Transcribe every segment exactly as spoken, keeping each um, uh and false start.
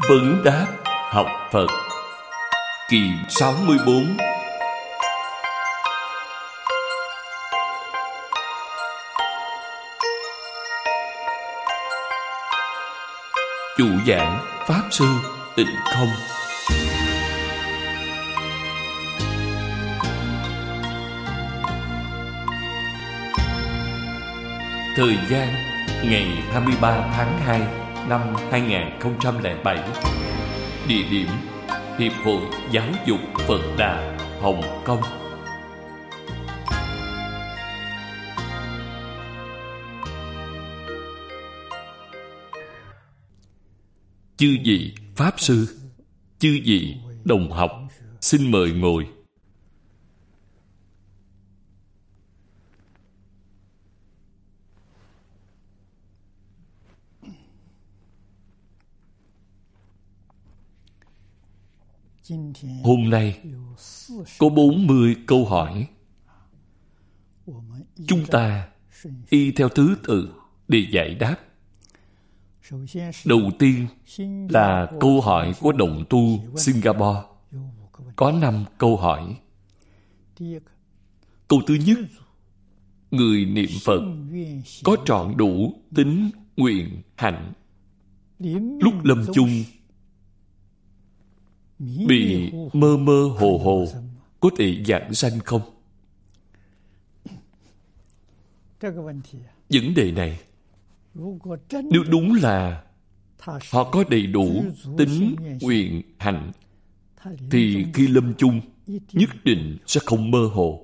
Vấn đáp học Phật kỳ sáu mươi bốn. Chủ giảng Pháp Sư Tịnh Không. Thời gian ngày hai mươi ba tháng hai năm hai nghìn không trăm lẻ bảy. Địa điểm Hiệp hội Giáo dục Phật Đà, Hồng Kông. Chư vị Pháp Sư, chư vị đồng học, xin mời ngồi. Hôm nay có bốn mươi câu hỏi. Chúng ta y theo thứ tự để giải đáp. Đầu tiên là câu hỏi của đồng tu Singapore. Có năm câu hỏi. Câu thứ nhất: người niệm Phật có trọn đủ tính nguyện hạnh, lúc lâm chung bị mơ mơ hồ hồ có thể giảng sanh không? Vấn đề này, nếu đúng là họ có đầy đủ tính nguyện hạnh, thì khi lâm chung nhất định sẽ không mơ hồ.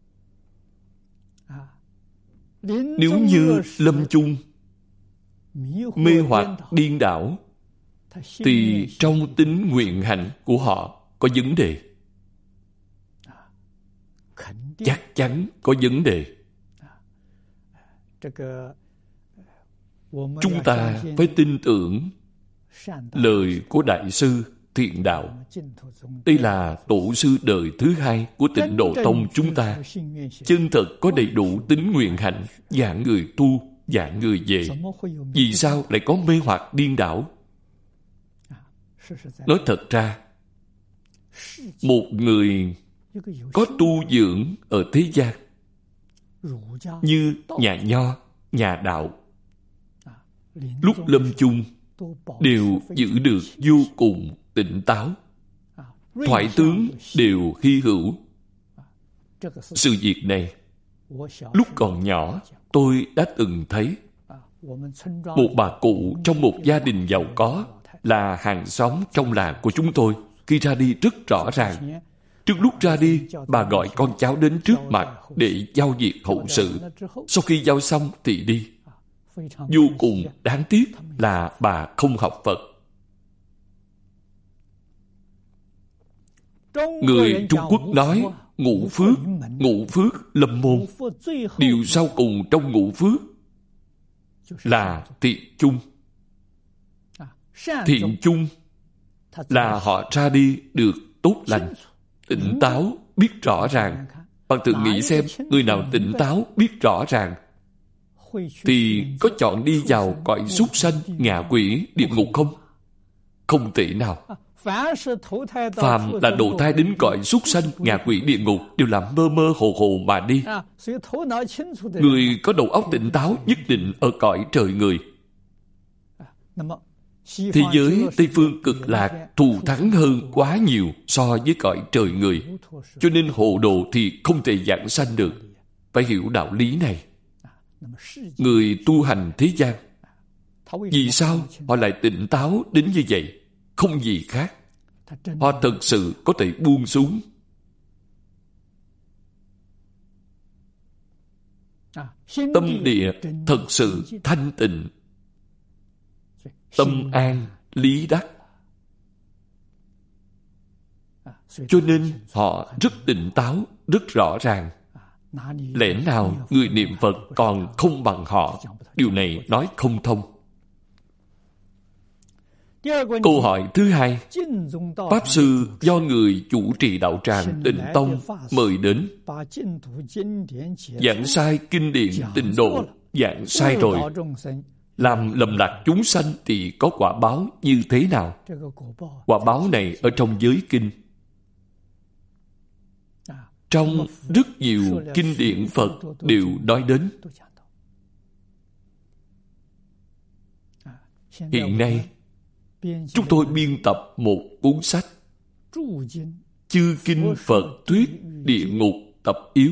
Nếu như lâm chung mê hoặc điên đảo, thì trong tính nguyện hạnh của họ có vấn đề. Chắc chắn có vấn đề. Chúng ta phải tin tưởng lời của Đại sư Thiện Đạo. Đây là tổ sư đời thứ hai của Tịnh Độ Tông chúng ta. Chân thật có đầy đủ tính nguyện hạnh, dạng người tu, dạng người về. Vì sao lại có mê hoặc điên đảo? Nói thật ra, một người có tu dưỡng ở thế gian như nhà Nho, nhà Đạo, lúc lâm chung đều giữ được vô cùng tỉnh táo, thoại tướng đều hy hữu. Sự việc này, lúc còn nhỏ tôi đã từng thấy. Một bà cụ trong một gia đình giàu có, là hàng xóm trong làng của chúng tôi, khi ra đi rất rõ ràng. Trước lúc ra đi, bà gọi con cháu đến trước mặt để giao việc hậu sự. Sau khi giao xong thì đi. Vô cùng đáng tiếc là bà không học Phật. Người Trung Quốc nói ngũ phước, ngũ phước lâm môn. Điều sau cùng trong ngũ phước là thiện chung. Thiện chung là họ ra đi được tốt lành, tỉnh táo, biết rõ ràng. Bạn tự nghĩ xem, người nào tỉnh táo, biết rõ ràng, thì có chọn đi vào cõi súc sanh, ngạ quỷ, địa ngục không? Không thể nào. Phàm là độ thai đến cõi súc sanh, ngạ quỷ, địa ngục đều là mơ mơ hồ hồ mà đi. Người có đầu óc tỉnh táo nhất định ở cõi trời người. Thế giới Tây Phương Cực Lạc thù thắng hơn quá nhiều so với cõi trời người. Cho nên hồ đồ thì không thể giảng sanh được. Phải hiểu đạo lý này. Người tu hành thế gian, vì sao họ lại tỉnh táo đến như vậy? Không gì khác. Họ thật sự có thể buông xuống. Tâm địa thật sự thanh tịnh, tâm an, lý đắc. Cho nên họ rất tỉnh táo, rất rõ ràng. Lẽ nào người niệm Phật còn không bằng họ? Điều này nói không thông. Câu hỏi thứ hai: Pháp Sư do người chủ trì đạo tràng Tịnh Tông mời đến, giảng sai kinh điển Tịnh Độ, giảng sai rồi. làm lầm lạc chúng sanh thì có quả báo như thế nào? Quả báo này ở trong giới kinh, trong rất nhiều kinh điển Phật đều nói đến. Hiện nay, chúng tôi biên tập một cuốn sách Chư Kinh Phật Thuyết Địa Ngục Tập Yếu.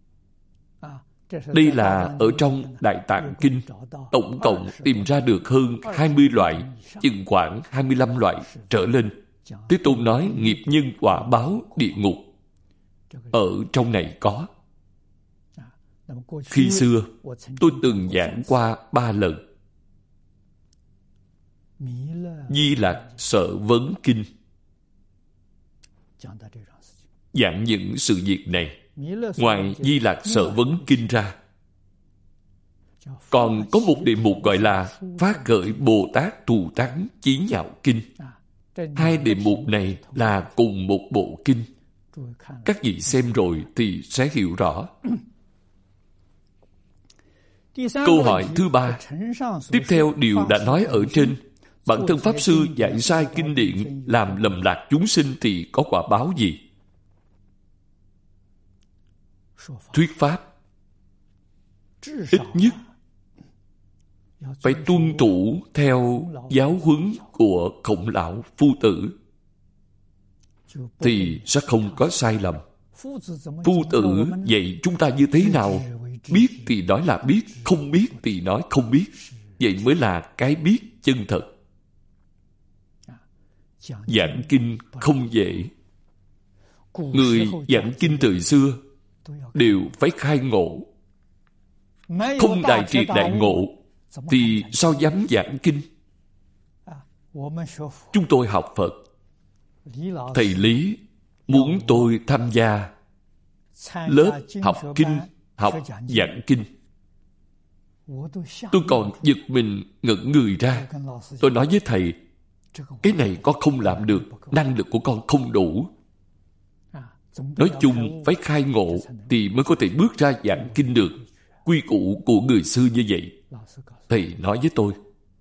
Đây là ở trong Đại Tạng Kinh, tổng cộng tìm ra được hơn hai mươi loại, chừng khoảng hai mươi lăm loại trở lên. Thế Tôn nói nghiệp nhân quả báo địa ngục ở trong này có. Khi xưa, tôi từng giảng qua ba lần. Di Lạc Sở Vấn Kinh giảng những sự việc này. Ngoài Di Lạc Sở Vấn Kinh ra, còn có một đề mục gọi là Phát Khởi Bồ Tát Thù Thắng Chí Nhạo Kinh. Hai đề mục này là cùng một bộ kinh. Các vị xem rồi thì sẽ hiểu rõ. Câu hỏi thứ ba, tiếp theo điều đã nói ở trên, bản thân Pháp Sư dạy sai kinh điển, làm lầm lạc chúng sinh thì có quả báo gì? Thuyết Pháp ít nhất phải tuân thủ theo giáo huấn của Khổng Lão Phu Tử thì sẽ không có sai lầm. Phu Tử dạy chúng ta như thế nào? Biết thì nói là biết, không biết thì nói không biết. Vậy mới là cái biết chân thật. Giảng kinh không dễ. Người giảng kinh thời xưa đều phải khai ngộ. Không đại triệt đại ngộ thì sao dám giảng kinh? Chúng tôi học Phật, thầy Lý muốn tôi tham gia lớp học kinh, học giảng kinh. Tôi còn giật mình ngẩn người ra. Tôi nói với thầy, cái này con không làm được, năng lực của con không đủ. Nói chung phải khai ngộ thì mới có thể bước ra giảng kinh được. Quy củ của người xưa như vậy. Thầy nói với tôi.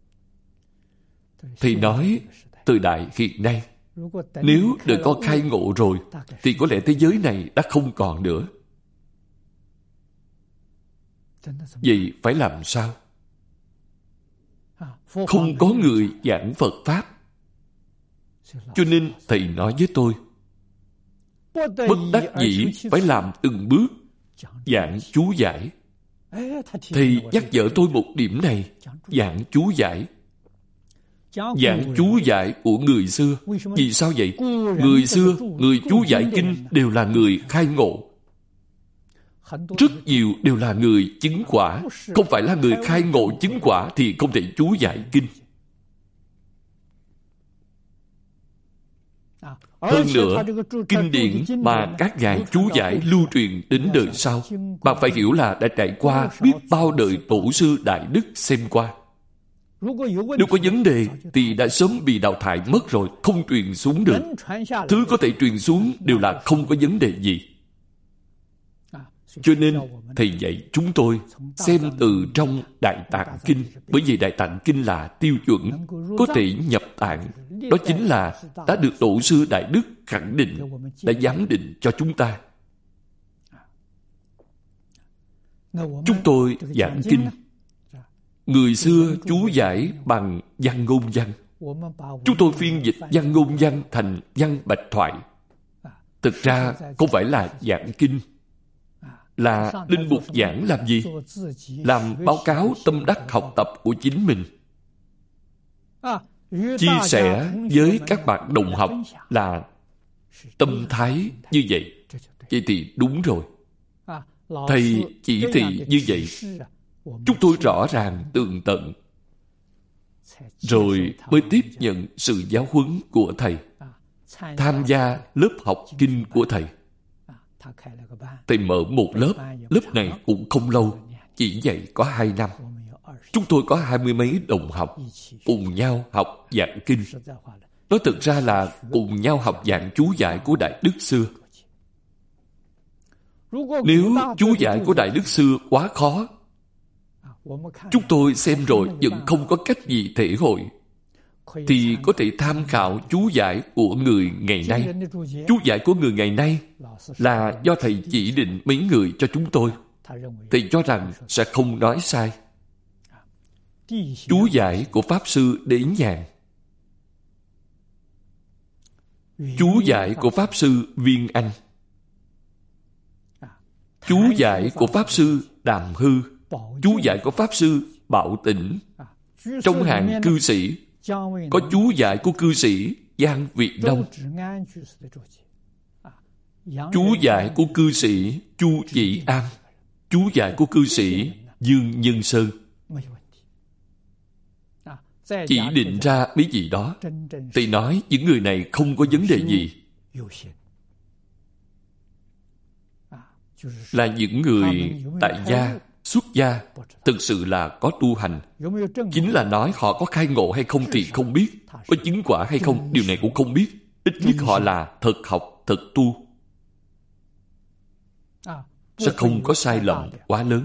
Thầy nói, thời đại hiện nay, nếu đời con khai ngộ rồi, thì có lẽ thế giới này đã không còn nữa. Vậy phải làm sao? Không có người giảng Phật Pháp. Cho nên thầy nói với tôi, bất đắc dĩ phải làm từng bước giảng chú giải. Thầy nhắc nhở tôi một điểm này, giảng chú giải. Giảng chú giải của người xưa. Vì sao vậy? Người xưa, người chú giải kinh đều là người khai ngộ. Rất nhiều đều là người chứng quả. Không phải là người khai ngộ chứng quả thì không thể chú giải kinh. Hơn nữa, kinh điển mà các ngài chú giải lưu truyền đến đời sau, bạn phải hiểu là đã trải qua biết bao đời tổ sư đại đức xem qua. Nếu có vấn đề thì đã sớm bị đào thải mất rồi, không truyền xuống được. Thứ có thể truyền xuống đều là không có vấn đề gì. Cho nên thầy dạy chúng tôi xem từ trong Đại Tạng Kinh, bởi vì Đại Tạng Kinh là tiêu chuẩn, có thể nhập tạng. Đó chính là đã được tổ sư đại đức khẳng định, đã giám định cho chúng ta. Chúng tôi giảng kinh, người xưa chú giải bằng văn ngôn văn. Chúng tôi phiên dịch văn ngôn văn thành văn bạch thoại. Thực ra không phải là giảng kinh, là linh mục giảng làm gì? Làm báo cáo tâm đắc học tập của chính mình. Chia sẻ với các bạn đồng học là tâm thái như vậy. Vậy thì đúng rồi. Thầy chỉ thị như vậy, chúng tôi rõ ràng tường tận, rồi mới tiếp nhận sự giáo huấn của thầy, tham gia lớp học kinh của thầy. Thầy mở một lớp, lớp này cũng không lâu, chỉ dạy có hai năm. Chúng tôi có hai mươi mấy đồng học, cùng nhau học giảng kinh. Nói thực ra là cùng nhau học dạng chú giải của Đại Đức xưa. Nếu chú giải của Đại Đức xưa quá khó, chúng tôi xem rồi vẫn không có cách gì thể hội, thì có thể tham khảo chú giải của người ngày nay. Chú giải của người ngày nay là do thầy chỉ định mấy người cho chúng tôi. Thầy cho rằng sẽ không nói sai. Chú giải của Pháp Sư Đế Nhàn, chú giải của Pháp Sư Viên Anh, chú giải của Pháp Sư Đàm Hư, chú giải của Pháp Sư Bảo Tĩnh. Trong hàng cư sĩ có chú giải của cư sĩ Giang Vị Đông, chú giải của cư sĩ Chu Chỉ An, chú giải của cư sĩ Dương Nhân Sơn. Chỉ định ra mấy gì đó, thì nói những người này không có vấn đề gì, là những người tại gia, xuất gia, thực sự là có tu hành. Chính là nói họ có khai ngộ hay không thì không biết, có chứng quả hay không, điều này cũng không biết. Ít nhất họ là thật học, thật tu, sẽ không có sai lầm quá lớn.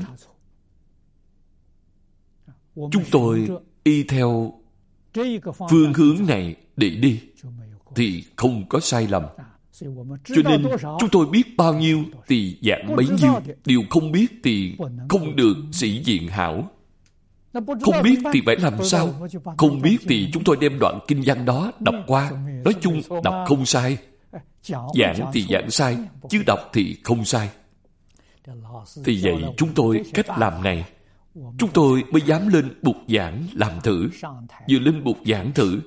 Chúng tôi y theo phương hướng này để đi thì không có sai lầm. Cho nên chúng tôi biết bao nhiêu thì giảng bấy nhiêu, điều không biết thì không được sĩ diện hảo. Không biết thì phải làm sao? Không biết thì chúng tôi đem đoạn kinh văn đó đọc qua. Nói chung đọc không sai, giảng thì giảng sai, chứ đọc thì không sai. Thì vậy chúng tôi cách làm này, chúng tôi mới dám lên bục giảng làm thử. Vừa lên bục giảng thử,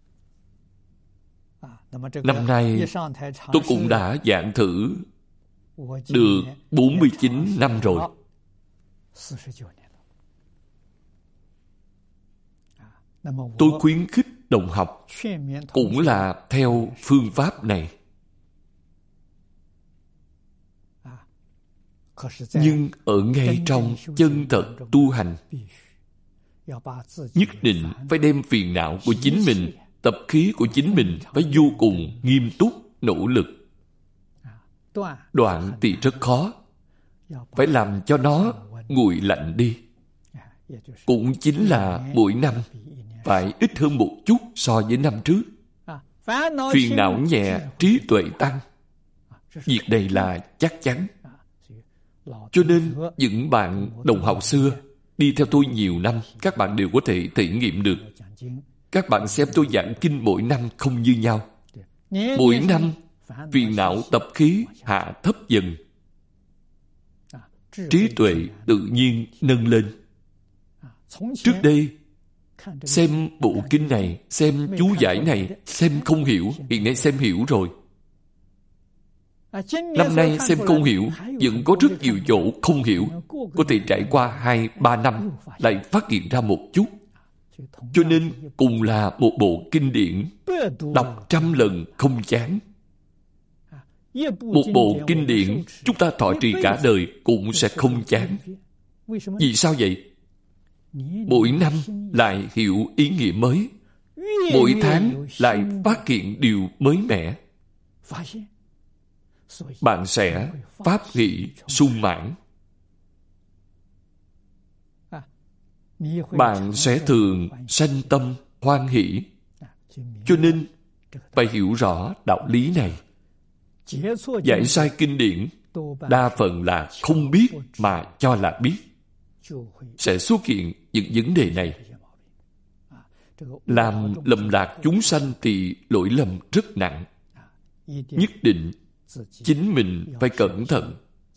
năm nay tôi cũng đã giảng thử được bốn mươi chín năm rồi. Tôi khuyến khích đồng học cũng là theo phương pháp này. Nhưng ở ngay trong chân thật tu hành, nhất định phải đem phiền não của chính mình, tập khí của chính mình phải vô cùng nghiêm túc, nỗ lực. Đoạn thì rất khó, phải làm cho nó nguội lạnh đi. Cũng chính là mỗi năm phải ít hơn một chút so với năm trước. Phiền não nhẹ, trí tuệ tăng. Việc này là chắc chắn. Cho nên những bạn đồng học xưa đi theo tôi nhiều năm, các bạn đều có thể thể nghiệm được. Các bạn xem tôi giảng kinh mỗi năm không như nhau. Mỗi năm phiền não tập khí hạ thấp dần, trí tuệ tự nhiên nâng lên. Trước đây xem bộ kinh này, xem chú giải này, xem không hiểu, hiện nay xem hiểu rồi. Năm nay xem không hiểu, vẫn có rất nhiều chỗ không hiểu. Có thể trải qua hai, ba năm lại phát hiện ra một chút. Cho nên cùng là một bộ kinh điển, đọc trăm lần không chán. Một bộ kinh điển chúng ta thọ trì cả đời cũng sẽ không chán. Vì sao vậy? Mỗi năm lại hiểu ý nghĩa mới, mỗi tháng lại phát hiện điều mới mẻ. Bạn sẽ pháp hỷ sung mãn. Bạn sẽ thường sanh tâm hoan hỷ. Cho nên phải hiểu rõ đạo lý này. Giải sai kinh điển đa phần là không biết mà cho là biết, sẽ xuất hiện những vấn đề này. Làm lầm lạc chúng sanh thì lỗi lầm rất nặng. Nhất định chính mình phải cẩn thận.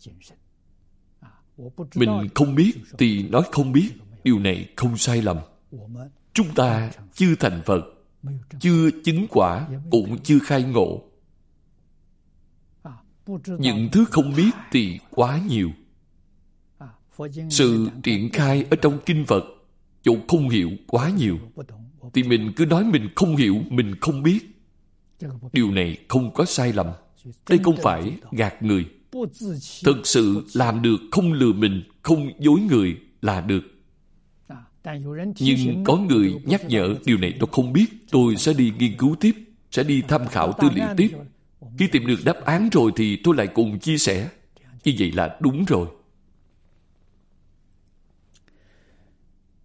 Mình không biết thì nói không biết, điều này không sai lầm. Chúng ta chưa thành Phật, chưa chứng quả, cũng chưa khai ngộ. Những thứ không biết thì quá nhiều. Sự triển khai ở trong kinh Phật, chỗ không hiểu quá nhiều, thì mình cứ nói mình không hiểu, mình không biết. Điều này không có sai lầm. Đây không phải gạt người. Thực sự làm được không lừa mình, không dối người là được. Nhưng có người nhắc nhở, điều này tôi không biết, tôi sẽ đi nghiên cứu tiếp, sẽ đi tham khảo tư liệu tiếp. Khi tìm được đáp án rồi thì tôi lại cùng chia sẻ. Như vậy là đúng rồi.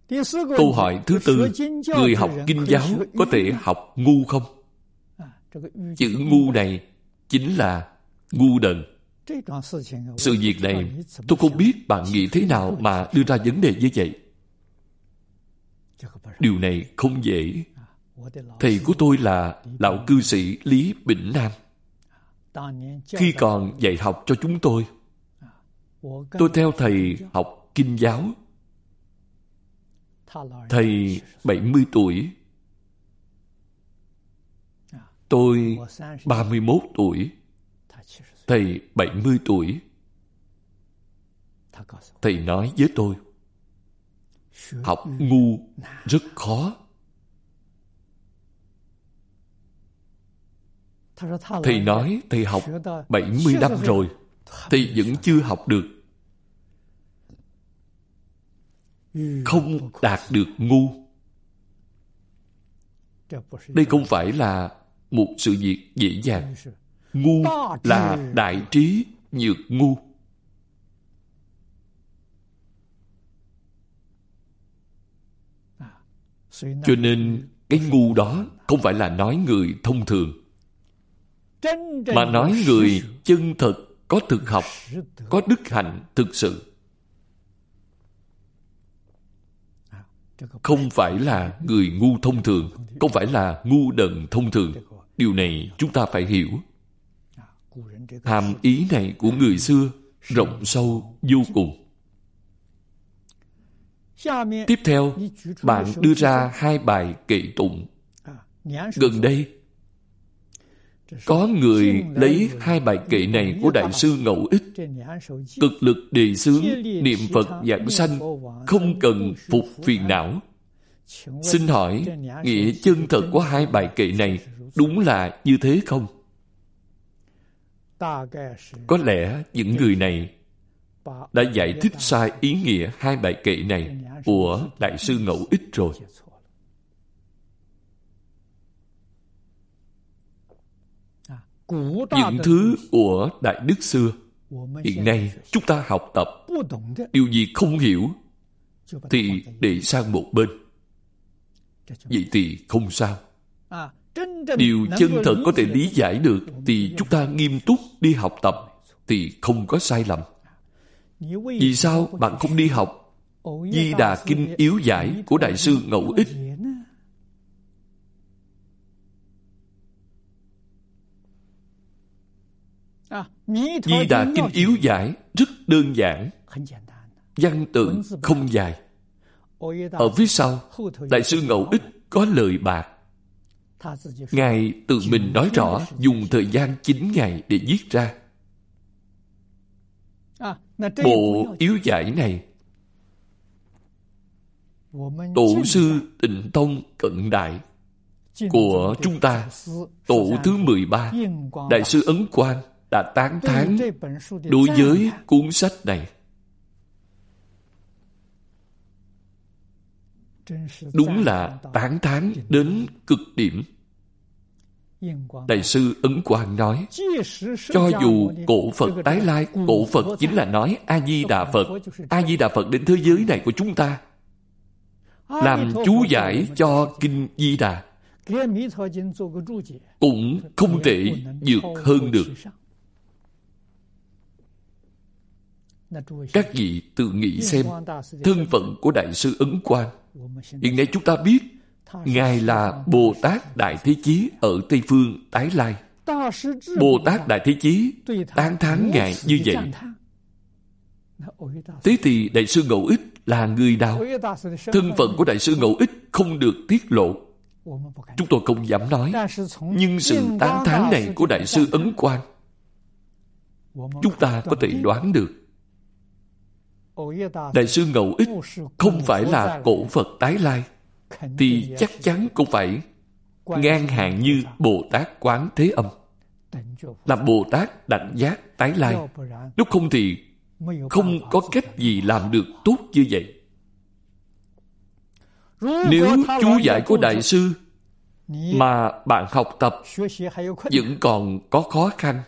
Câu hỏi thứ tư, người học kinh giáo có thể học ngu không? Chữ ngu này chính là ngu đần. Sự việc này tôi không biết bạn nghĩ thế nào mà đưa ra vấn đề như vậy. Điều này không dễ. Thầy của tôi là lão cư sĩ Lý Bỉnh Nam. Khi còn dạy học cho chúng tôi, tôi theo thầy học kinh giáo. Thầy bảy mươi tuổi, tôi ba mươi mốt tuổi, thầy bảy mươi tuổi. Thầy nói với tôi, học ngu rất khó. Thầy nói thầy học bảy mươi năm rồi, thầy vẫn chưa học được. Không đạt được ngu. Đây không phải là một sự việc dễ dàng. Ngu là đại trí nhược ngu. Cho nên cái ngu đó không phải là nói người thông thường, mà nói người chân thật, có thực học, có đức hạnh thực sự. Không phải là người ngu thông thường, không phải là ngu đần thông thường. Điều này chúng ta phải hiểu. Hàm ý này của người xưa rộng sâu vô cùng. Tiếp theo, bạn đưa ra hai bài kệ tụng. Gần đây, có người lấy hai bài kệ này của Đại sư Ngẫu Ích, cực lực đề xướng niệm Phật giảng sanh, không cần phục phiền não. Xin hỏi, nghĩa chân thật của hai bài kệ này đúng là như thế không? Có lẽ những người này đã giải thích sai ý nghĩa hai bài kệ này của Đại sư Ngẫu Ích rồi. Những thứ của Đại Đức xưa, hiện nay chúng ta học tập, điều gì không hiểu thì để sang một bên. Vậy thì không sao. Điều chân thật có thể lý giải được thì chúng ta nghiêm túc đi học tập thì không có sai lầm. Vì sao bạn không đi học Di Đà Kinh Yếu Giải của Đại sư Ngẫu Ích? Di Đà Kinh Yếu Giải rất đơn giản, văn tự không dài. Ở phía sau, Đại sư Ngẫu Ích có lời bạc. Ngài tự mình nói rõ dùng thời gian chín ngày để viết ra. Bộ Yếu Giải này, tổ sư Tịnh Tông cận đại của chúng ta, tổ thứ mười ba, Đại sư Ấn Quang đã tán thán đối với cuốn sách này. Đúng là tán thán đến cực điểm. Đại sư Ấn Quang nói, cho dù cổ Phật tái lai, cổ Phật chính là nói A-di-đà Phật. A-di-đà Phật đến thế giới này của chúng ta, làm chú giải cho Kinh Di Đà, cũng không thể vượt hơn được. Các vị tự nghĩ xem, thân phận của Đại sư Ấn Quang, hiện nay chúng ta biết Ngài là Bồ Tát Đại Thế Chí ở Tây Phương tái lai. Bồ Tát Đại Thế Chí tán thán Ngài như vậy. Thế thì Đại sư Ngẫu Ích là người nào? Thân phận của Đại sư Ngẫu Ích không được tiết lộ, chúng tôi không dám nói. Nhưng sự tán thán này của Đại sư Ấn Quang, chúng ta có thể đoán được. Đại sư Ngẫu Ích không phải là cổ Phật tái lai, thì chắc chắn cũng phải ngang hàng như Bồ Tát Quán Thế Âm, là Bồ Tát đảnh giác tái lai. Nếu không thì không có cách gì làm được tốt như vậy. Nếu chú giải của Đại sư mà bạn học tập vẫn còn có khó khăn,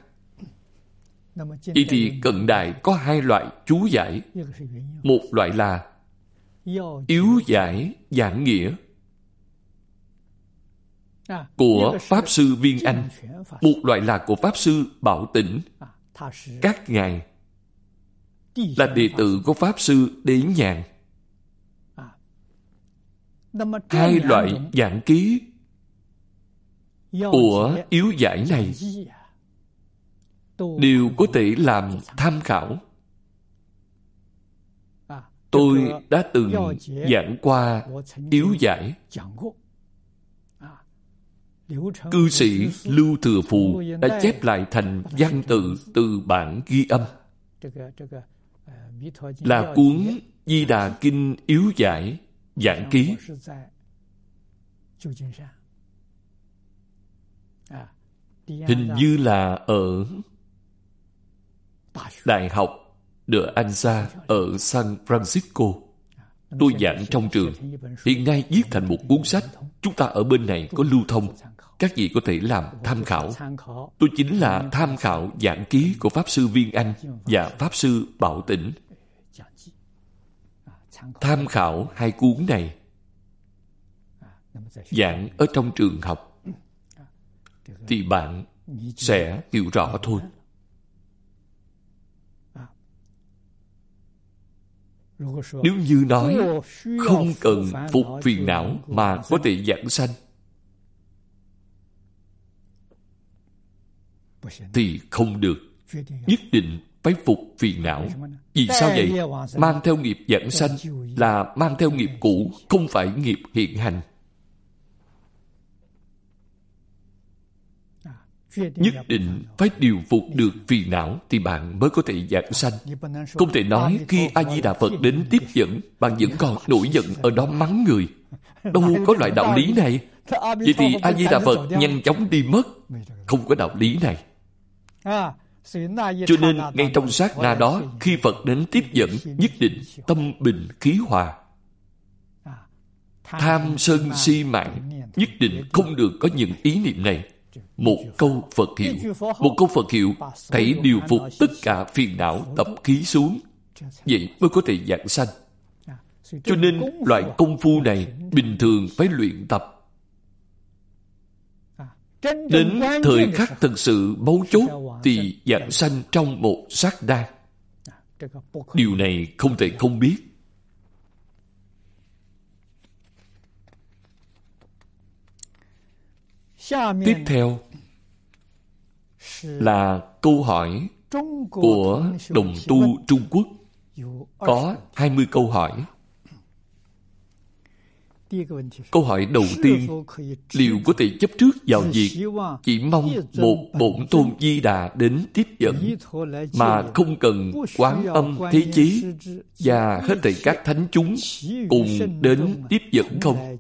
vậy thì cận đại có hai loại chú giải. Một loại là yếu giải giảng nghĩa của Pháp Sư Viên Anh, một loại là của Pháp Sư Bảo Tĩnh. Các ngài là đệ tử của Pháp Sư Đế Nhàn. Hai loại giảng ký của yếu giải này đều có thể làm tham khảo. Tôi đã từng giảng qua yếu giải. Cư sĩ Lưu Thừa Phù đã chép lại thành văn tự từ bản ghi âm, là cuốn Di Đà Kinh yếu giải giảng ký. Hình như là ở Đại học De Anza ở San Francisco. Tôi giảng trong trường. Hiện nay viết thành một cuốn sách. Chúng ta ở bên này có lưu thông. Các vị có thể làm tham khảo. Tôi chính là tham khảo giảng ký của Pháp Sư Viên Anh và Pháp Sư Bảo Tĩnh. Tham khảo hai cuốn này, giảng ở trong trường học, thì bạn sẽ hiểu rõ thôi. Nếu như nói không cần phục phiền não mà có thể giảng sanh, thì không được. Nhất định phải phục phiền não. Vì sao vậy? Mang theo nghiệp giảng sanh là mang theo nghiệp cũ, không phải nghiệp hiện hành. Nhất định phải điều phục được phiền não thì bạn mới có thể giảng sanh. Không thể nói khi A-di-đà Phật đến tiếp dẫn, bạn vẫn còn nổi giận ở đó mắng người. Đâu có loại đạo lý này. Vậy thì A-di-đà Phật nhanh chóng đi mất. Không có đạo lý này. Cho nên ngay trong sát na đó, khi Phật đến tiếp dẫn, nhất định tâm bình khí hòa. Tham sân si mạng nhất định không được có những ý niệm này. Một câu Phật hiệu, một câu Phật hiệu thảy điều phục tất cả phiền não tập khí xuống, vậy mới có thể giảng sanh. Cho nên loại công phu này bình thường phải luyện tập. Đến thời khắc thực sự mấu chốt thì giảng sanh trong một sát na. Điều này không thể không biết. Tiếp theo là câu hỏi của đồng tu Trung Quốc. Có hai mươi câu hỏi. Câu hỏi đầu tiên, liệu có thể chấp trước vào việc chỉ mong một bổn tôn Di Đà đến tiếp dẫn mà không cần Quán Âm Thế Chí và hết thảy các thánh chúng cùng đến tiếp dẫn không?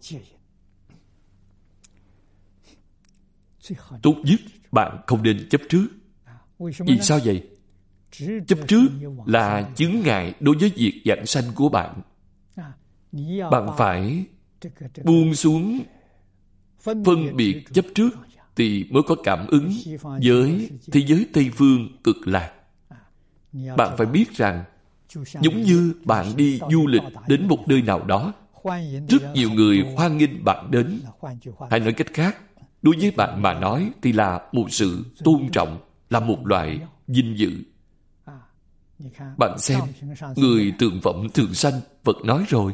Tốt nhất bạn không nên chấp trước. Vì sao vậy? Chấp trước là chướng ngại đối với việc giảng sanh của bạn. Bạn phải buông xuống phân biệt chấp trước thì mới có cảm ứng với thế giới Tây Phương cực lạc. Bạn phải biết rằng giống như bạn đi du lịch đến một nơi nào đó, rất nhiều người hoan nghênh bạn đến. Hay nói cách khác, đối với bạn mà nói thì là một sự tôn trọng, là một loại vinh dự. Bạn xem, người tượng phẩm thường sanh, Phật nói rồi.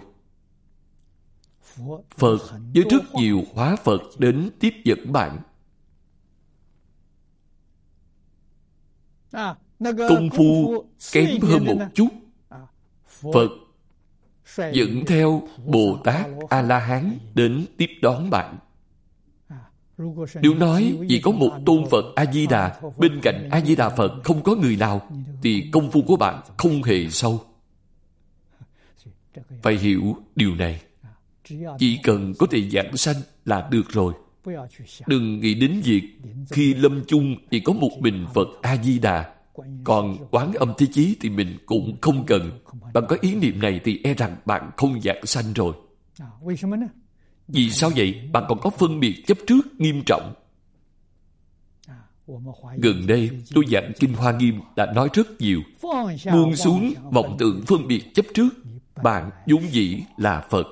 Phật với rất nhiều hóa Phật đến tiếp dẫn bạn. Công phu kém hơn một chút, Phật dẫn theo Bồ Tát A-la-hán đến tiếp đón bạn. Nếu nói chỉ có một tôn Phật A-di-đà, bên cạnh A-di-đà Phật không có người nào, thì công phu của bạn không hề sâu. Phải hiểu điều này. Chỉ cần có thể giảng sanh là được rồi. Đừng nghĩ đến việc khi lâm chung chỉ có một mình Phật A-di-đà, còn Quán Âm Thế Chí thì mình cũng không cần. Bạn có ý niệm này thì e rằng bạn không giảng sanh rồi. Vì sao vậy? Bạn còn có phân biệt chấp trước nghiêm trọng. Gần đây tôi giảng Kinh Hoa Nghiêm đã nói rất nhiều. Buông xuống vọng tưởng phân biệt chấp trước bạn vốn dĩ là Phật.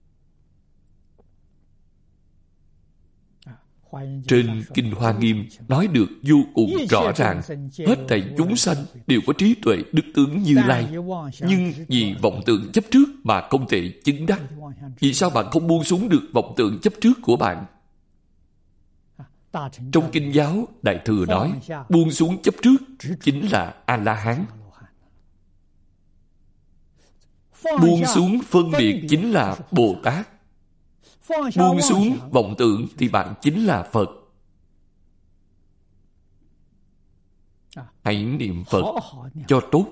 Trên Kinh Hoa Nghiêm nói được vô cùng rõ ràng, hết thảy chúng sanh đều có trí tuệ đức tướng Như Lai, nhưng vì vọng tưởng chấp trước mà không thể chứng đắc. Vì sao bạn không buông xuống được vọng tưởng chấp trước của bạn? Trong Kinh giáo Đại Thừa nói, buông xuống chấp trước chính là A-la-hán. Buông xuống phân biệt chính là Bồ Tát. Buông xuống vọng tưởng thì bạn chính là Phật. Hãy niệm Phật cho tốt.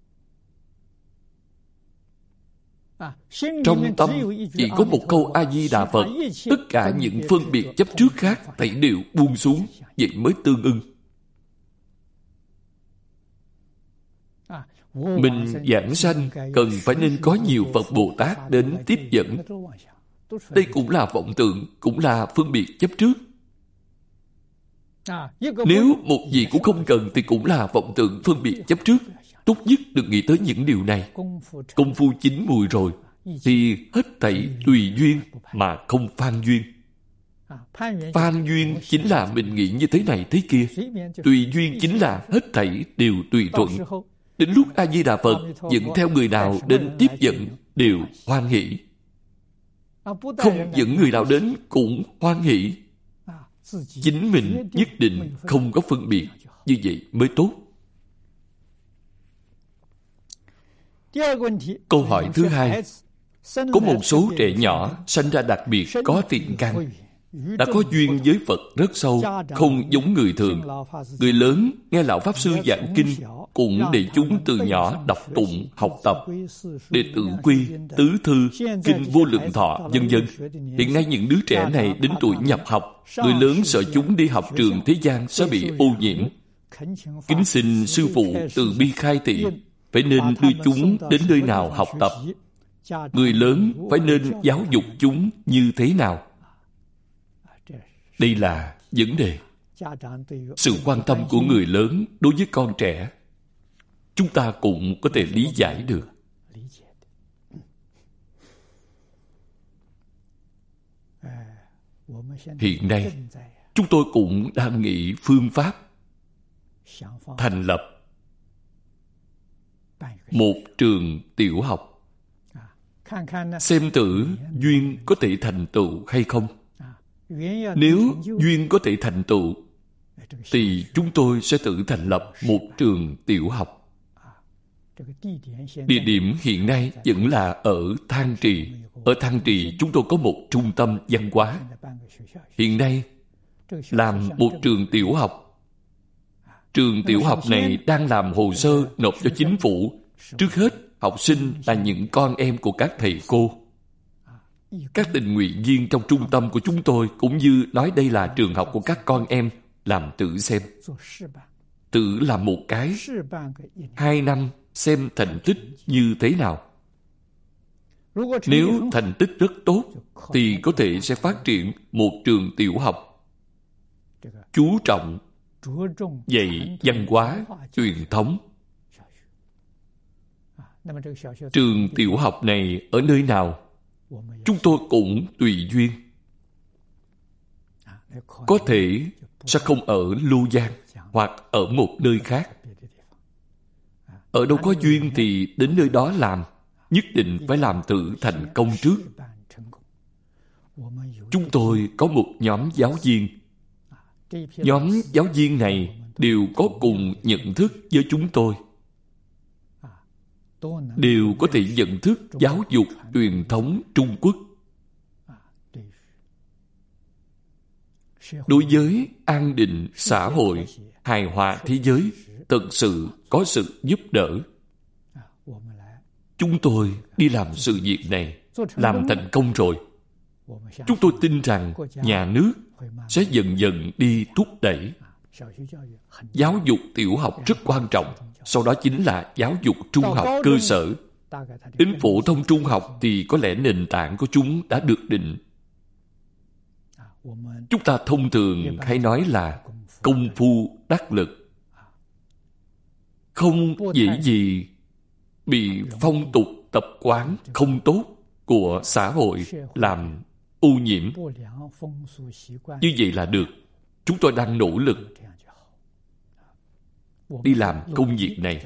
Trong tâm chỉ có một câu A-di-đà Phật, tất cả những phân biệt chấp trước khác thảy đều buông xuống, vậy mới tương ưng. Mình giảng sanh cần phải nên có nhiều Phật Bồ Tát đến tiếp dẫn. Đây cũng là vọng tưởng, cũng là phân biệt chấp trước. Nếu một gì cũng không cần thì cũng là vọng tưởng phân biệt chấp trước. Tốt nhất đừng nghĩ tới những điều này. Công phu chín mùi rồi thì hết thảy tùy duyên mà không phan duyên. Phan duyên chính là mình nghĩ như thế này thế kia. Tùy duyên chính là hết thảy đều tùy thuận. Đến lúc A-di-đà Phật dẫn theo người nào đến tiếp dẫn đều hoan hỷ. Không dẫn người nào đến cũng hoan hỷ. Chính mình nhất định không có phân biệt, như vậy mới tốt. Câu hỏi thứ hai, có một số trẻ nhỏ sanh ra đặc biệt có thiện căn, đã có duyên với Phật rất sâu, không giống người thường. Người lớn nghe Lão Pháp Sư giảng kinh cũng để chúng từ nhỏ đọc tụng, học tập. Đệ tử Quy, Tứ Thư, Kinh Vô Lượng Thọ, vân vân. Hiện nay những đứa trẻ này đến tuổi nhập học, người lớn sợ chúng đi học trường thế gian sẽ bị ô nhiễm. Kính xin Sư Phụ từ bi khai thị, phải nên đưa chúng đến nơi nào học tập. Người lớn phải nên giáo dục chúng như thế nào? Đây là vấn đề. Sự quan tâm của người lớn đối với con trẻ, chúng ta cũng có thể lý giải được. Hiện nay, chúng tôi cũng đang nghĩ phương pháp thành lập một trường tiểu học, xem thử duyên có thể thành tựu hay không. Nếu duyên có thể thành tựu thì chúng tôi sẽ tự thành lập một trường tiểu học. Địa điểm hiện nay vẫn là ở Thang Trì. Ở Thang Trì chúng tôi có một trung tâm văn hóa. Hiện nay làm một trường tiểu học. Trường tiểu học này đang làm hồ sơ nộp cho chính phủ. Trước hết, học sinh là những con em của các thầy cô. Các tình nguyện viên trong trung tâm của chúng tôi cũng như nói đây là trường học của các con em, làm tự xem. Tự làm một cái, hai năm xem thành tích như thế nào. Nếu thành tích rất tốt, thì có thể sẽ phát triển một trường tiểu học chú trọng dạy văn hóa, truyền thống. Trường tiểu học này ở nơi nào? Chúng tôi cũng tùy duyên. Có thể sẽ không ở Lưu Giang hoặc ở một nơi khác. Ở đâu có duyên thì đến nơi đó làm. Nhất định phải làm tự thành công trước. Chúng tôi có một nhóm giáo viên. Nhóm giáo viên này đều có cùng nhận thức với chúng tôi. Đều có thể nhận thức giáo dục truyền thống Trung Quốc. Đối với an định xã hội, hài hòa thế giới, thực sự có sự giúp đỡ. Chúng tôi đi làm sự việc này, làm thành công rồi. Chúng tôi tin rằng nhà nước sẽ dần dần đi thúc đẩy. Giáo dục tiểu học rất quan trọng, sau đó chính là giáo dục trung học cơ sở. Đến phổ thông trung học thì có lẽ nền tảng của chúng đã được định. Chúng ta thông thường hay nói là công phu đắc lực. Không dễ gì bị phong tục tập quán không tốt của xã hội làm ô nhiễm. Như vậy là được. Chúng tôi đang nỗ lực đi làm công việc này.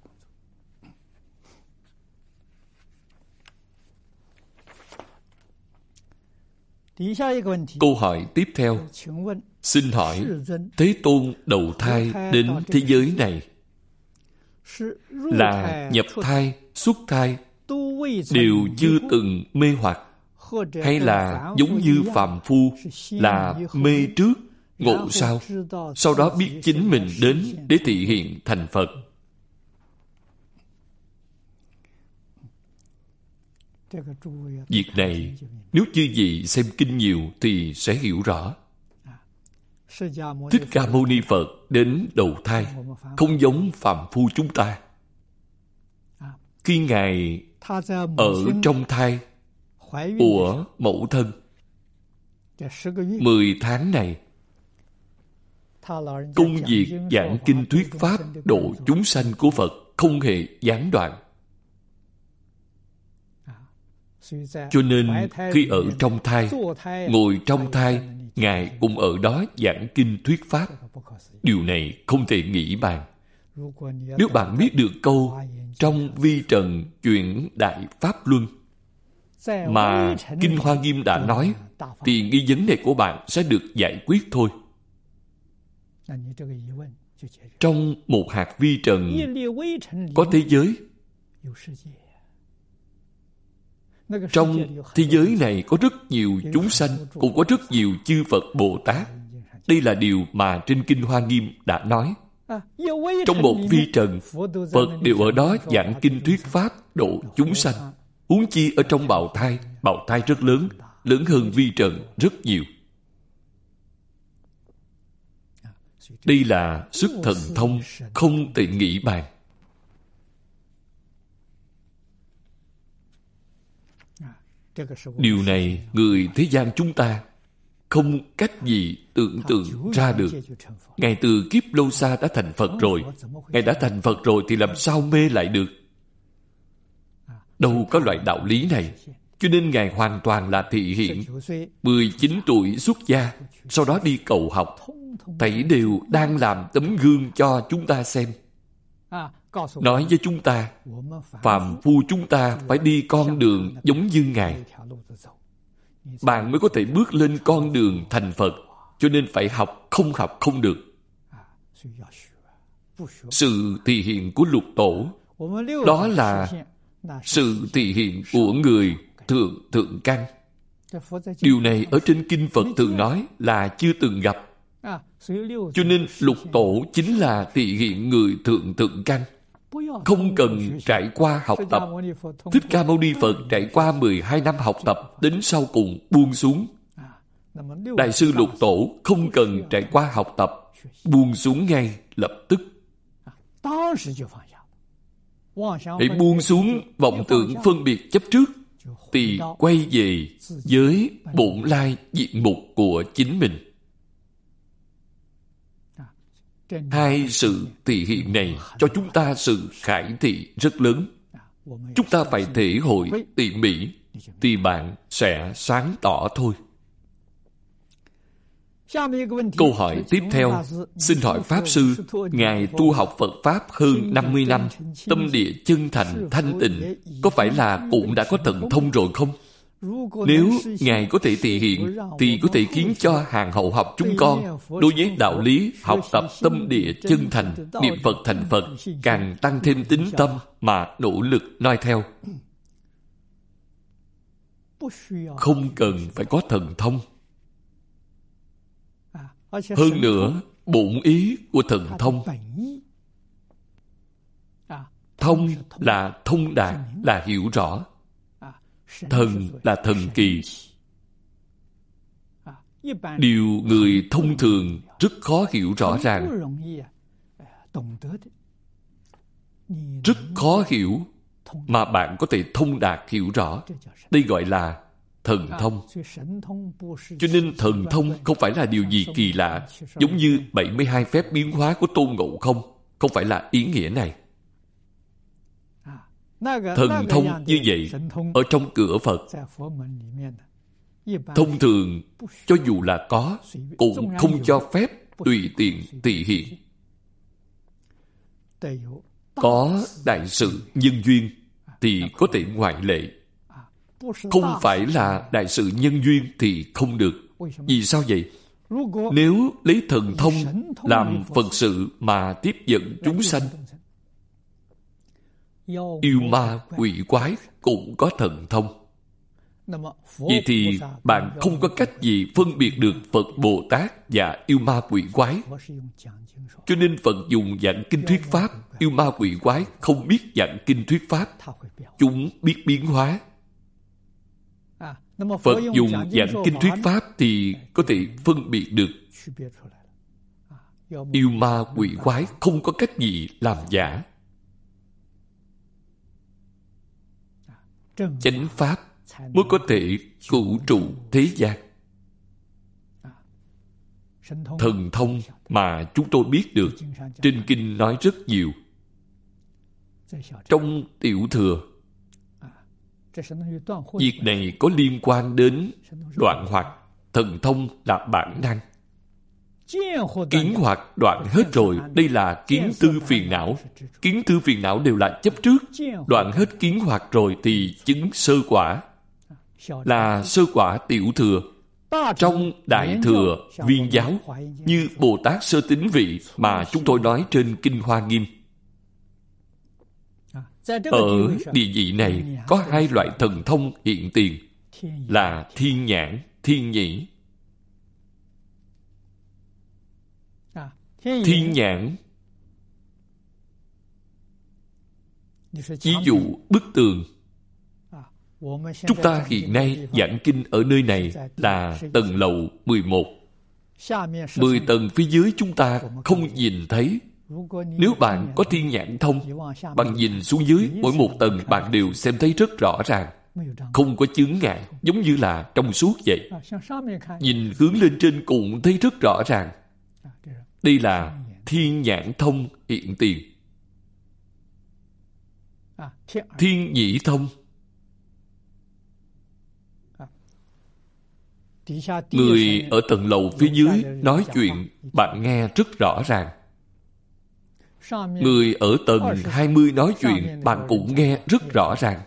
Câu hỏi tiếp theo. Xin hỏi, Thế Tôn đầu thai đến thế giới này là nhập thai, xuất thai đều chưa từng mê hoặc, hay là giống như phàm phu là mê trước, ngộ sau, sau đó biết chính mình đến để thị hiện thành Phật? Việc này, nếu chư vị xem kinh nhiều thì sẽ hiểu rõ. Thích Ca Mâu Ni Phật đến đầu thai không giống phàm phu chúng ta. Khi Ngài ở trong thai của mẫu thân mười tháng này, công việc giảng kinh thuyết pháp độ chúng sanh của Phật không hề gián đoạn. Cho nên khi ở trong thai, ngồi trong thai, Ngài cũng ở đó giảng kinh thuyết pháp. Điều này không thể nghĩ bàn. Nếu bạn biết được câu trong vi trần chuyển đại pháp luân mà Kinh Hoa Nghiêm đã nói, thì nghi vấn này của bạn sẽ được giải quyết thôi. Trong một hạt vi trần có thế giới. Trong thế giới này có rất nhiều chúng sanh, cũng có rất nhiều chư Phật Bồ Tát. Đây là điều mà trên Kinh Hoa Nghiêm đã nói. Trong một vi trần, Phật đều ở đó giảng kinh thuyết pháp độ chúng sanh. Huống chi ở trong bào thai, bào thai rất lớn, lớn hơn vi trần rất nhiều. Đây là sức thần thông không thể nghĩ bàn. Điều này người thế gian chúng ta không cách gì tưởng tượng ra được. Ngài từ kiếp lâu xa đã thành Phật rồi. Ngài đã thành Phật rồi thì làm sao mê lại được? Đâu có loại đạo lý này. Cho nên Ngài hoàn toàn là thị hiện. mười chín tuổi xuất gia, sau đó đi cầu học. Thảy đều đang làm tấm gương cho chúng ta xem. Nói với chúng ta, phàm phu chúng ta phải đi con đường giống như Ngài. Bạn mới có thể bước lên con đường thành Phật. Cho nên phải học, không học không được. Sự thị hiện của lục tổ, đó là sự thị hiện của người thượng thượng căn. Điều này ở trên kinh Phật thường nói là chưa từng gặp. Cho nên lục tổ chính thị thị hiện người thượng thượng căn. Không cần trải qua học tập. Thích Ca Mâu Ni Phật trải qua mười hai năm học tập, đến sau cùng buông xuống. Đại sư Lục Tổ không cần trải qua học tập, buông xuống ngay lập tức. Để buông xuống vọng tưởng phân biệt chấp trước, thì quay về với bổn lai diện mục của chính mình. Hai sự thị hiện này cho chúng ta sự khải thị rất lớn. Chúng ta phải thể hội tỉ mỉ, thì bạn sẽ sáng tỏ thôi. Câu hỏi tiếp theo. Xin hỏi Pháp Sư, Ngài tu học Phật Pháp hơn năm mươi năm, tâm địa chân thành, thanh tịnh, có phải là cũng đã có thần thông rồi không? Nếu Ngài có thể thể hiện, thì có thể khiến cho hàng hậu học chúng con đối với đạo lý học tập tâm địa chân thành, niệm Phật thành Phật, càng tăng thêm tín tâm mà nỗ lực noi theo. Không cần phải có thần thông. Hơn nữa, bổn ý của thần thông, thông là thông đạt, là hiểu rõ. Thần là thần kỳ. Điều người thông thường rất khó hiểu rõ ràng, rất khó hiểu, mà bạn có thể thông đạt hiểu rõ. Đây gọi là thần thông. Cho nên thần thông không phải là điều gì kỳ lạ, giống như bảy mươi hai phép biến hóa của Tôn Ngộ Không, không phải là ý nghĩa này. Thần thông như vậy ở trong cửa Phật thông thường cho dù là có cũng không cho phép tùy tiện thị hiện. Có đại sự nhân duyên thì có thể ngoại lệ. Không phải là đại sự nhân duyên thì không được. Vì sao vậy? Nếu lấy thần thông làm Phật sự mà tiếp dẫn chúng sanh, yêu ma quỷ quái cũng có thần thông. Vậy thì bạn không có cách gì phân biệt được Phật Bồ Tát và yêu ma quỷ quái. Cho nên Phật dùng giảng kinh thuyết Pháp. Yêu ma quỷ quái không biết giảng kinh thuyết Pháp, chúng biết biến hóa. Phật dùng giảng kinh thuyết Pháp thì có thể phân biệt được. Yêu ma quỷ quái không có cách gì làm giả. Chánh Pháp mới có thể cửu trụ thế gian. Thần thông mà chúng tôi biết được, trên kinh nói rất nhiều. Trong Tiểu Thừa, việc này có liên quan đến đoạn hoặc. Thần thông là bản năng. Kiến hoặc đoạn hết rồi, đây là kiến tư phiền não. Kiến tư phiền não đều là chấp trước. Đoạn hết kiến hoặc rồi thì chứng sơ quả. Là sơ quả Tiểu Thừa. Trong Đại Thừa Viên Giáo, như Bồ Tát Sơ Tín Vị mà chúng tôi nói trên Kinh Hoa Nghiêm. Ở địa vị này có hai loại thần thông hiện tiền, là thiên nhãn, thiên nhĩ. Thiên nhãn ví dụ bức tường. Chúng ta hiện nay giảng kinh ở nơi này là tầng lầu mười một. Mười tầng phía dưới chúng ta không nhìn thấy. Nếu bạn có thiên nhãn thông, bạn nhìn xuống dưới, mỗi một tầng bạn đều xem thấy rất rõ ràng. Không có chướng ngại, giống như là trong suốt vậy. Nhìn hướng lên trên cũng thấy rất rõ ràng. Đây là thiên nhãn thông hiện tiền. Thiên nhĩ thông, người ở tầng lầu phía dưới nói chuyện bạn nghe rất rõ ràng. Người ở tầng hai mươi nói chuyện bạn cũng nghe rất rõ ràng.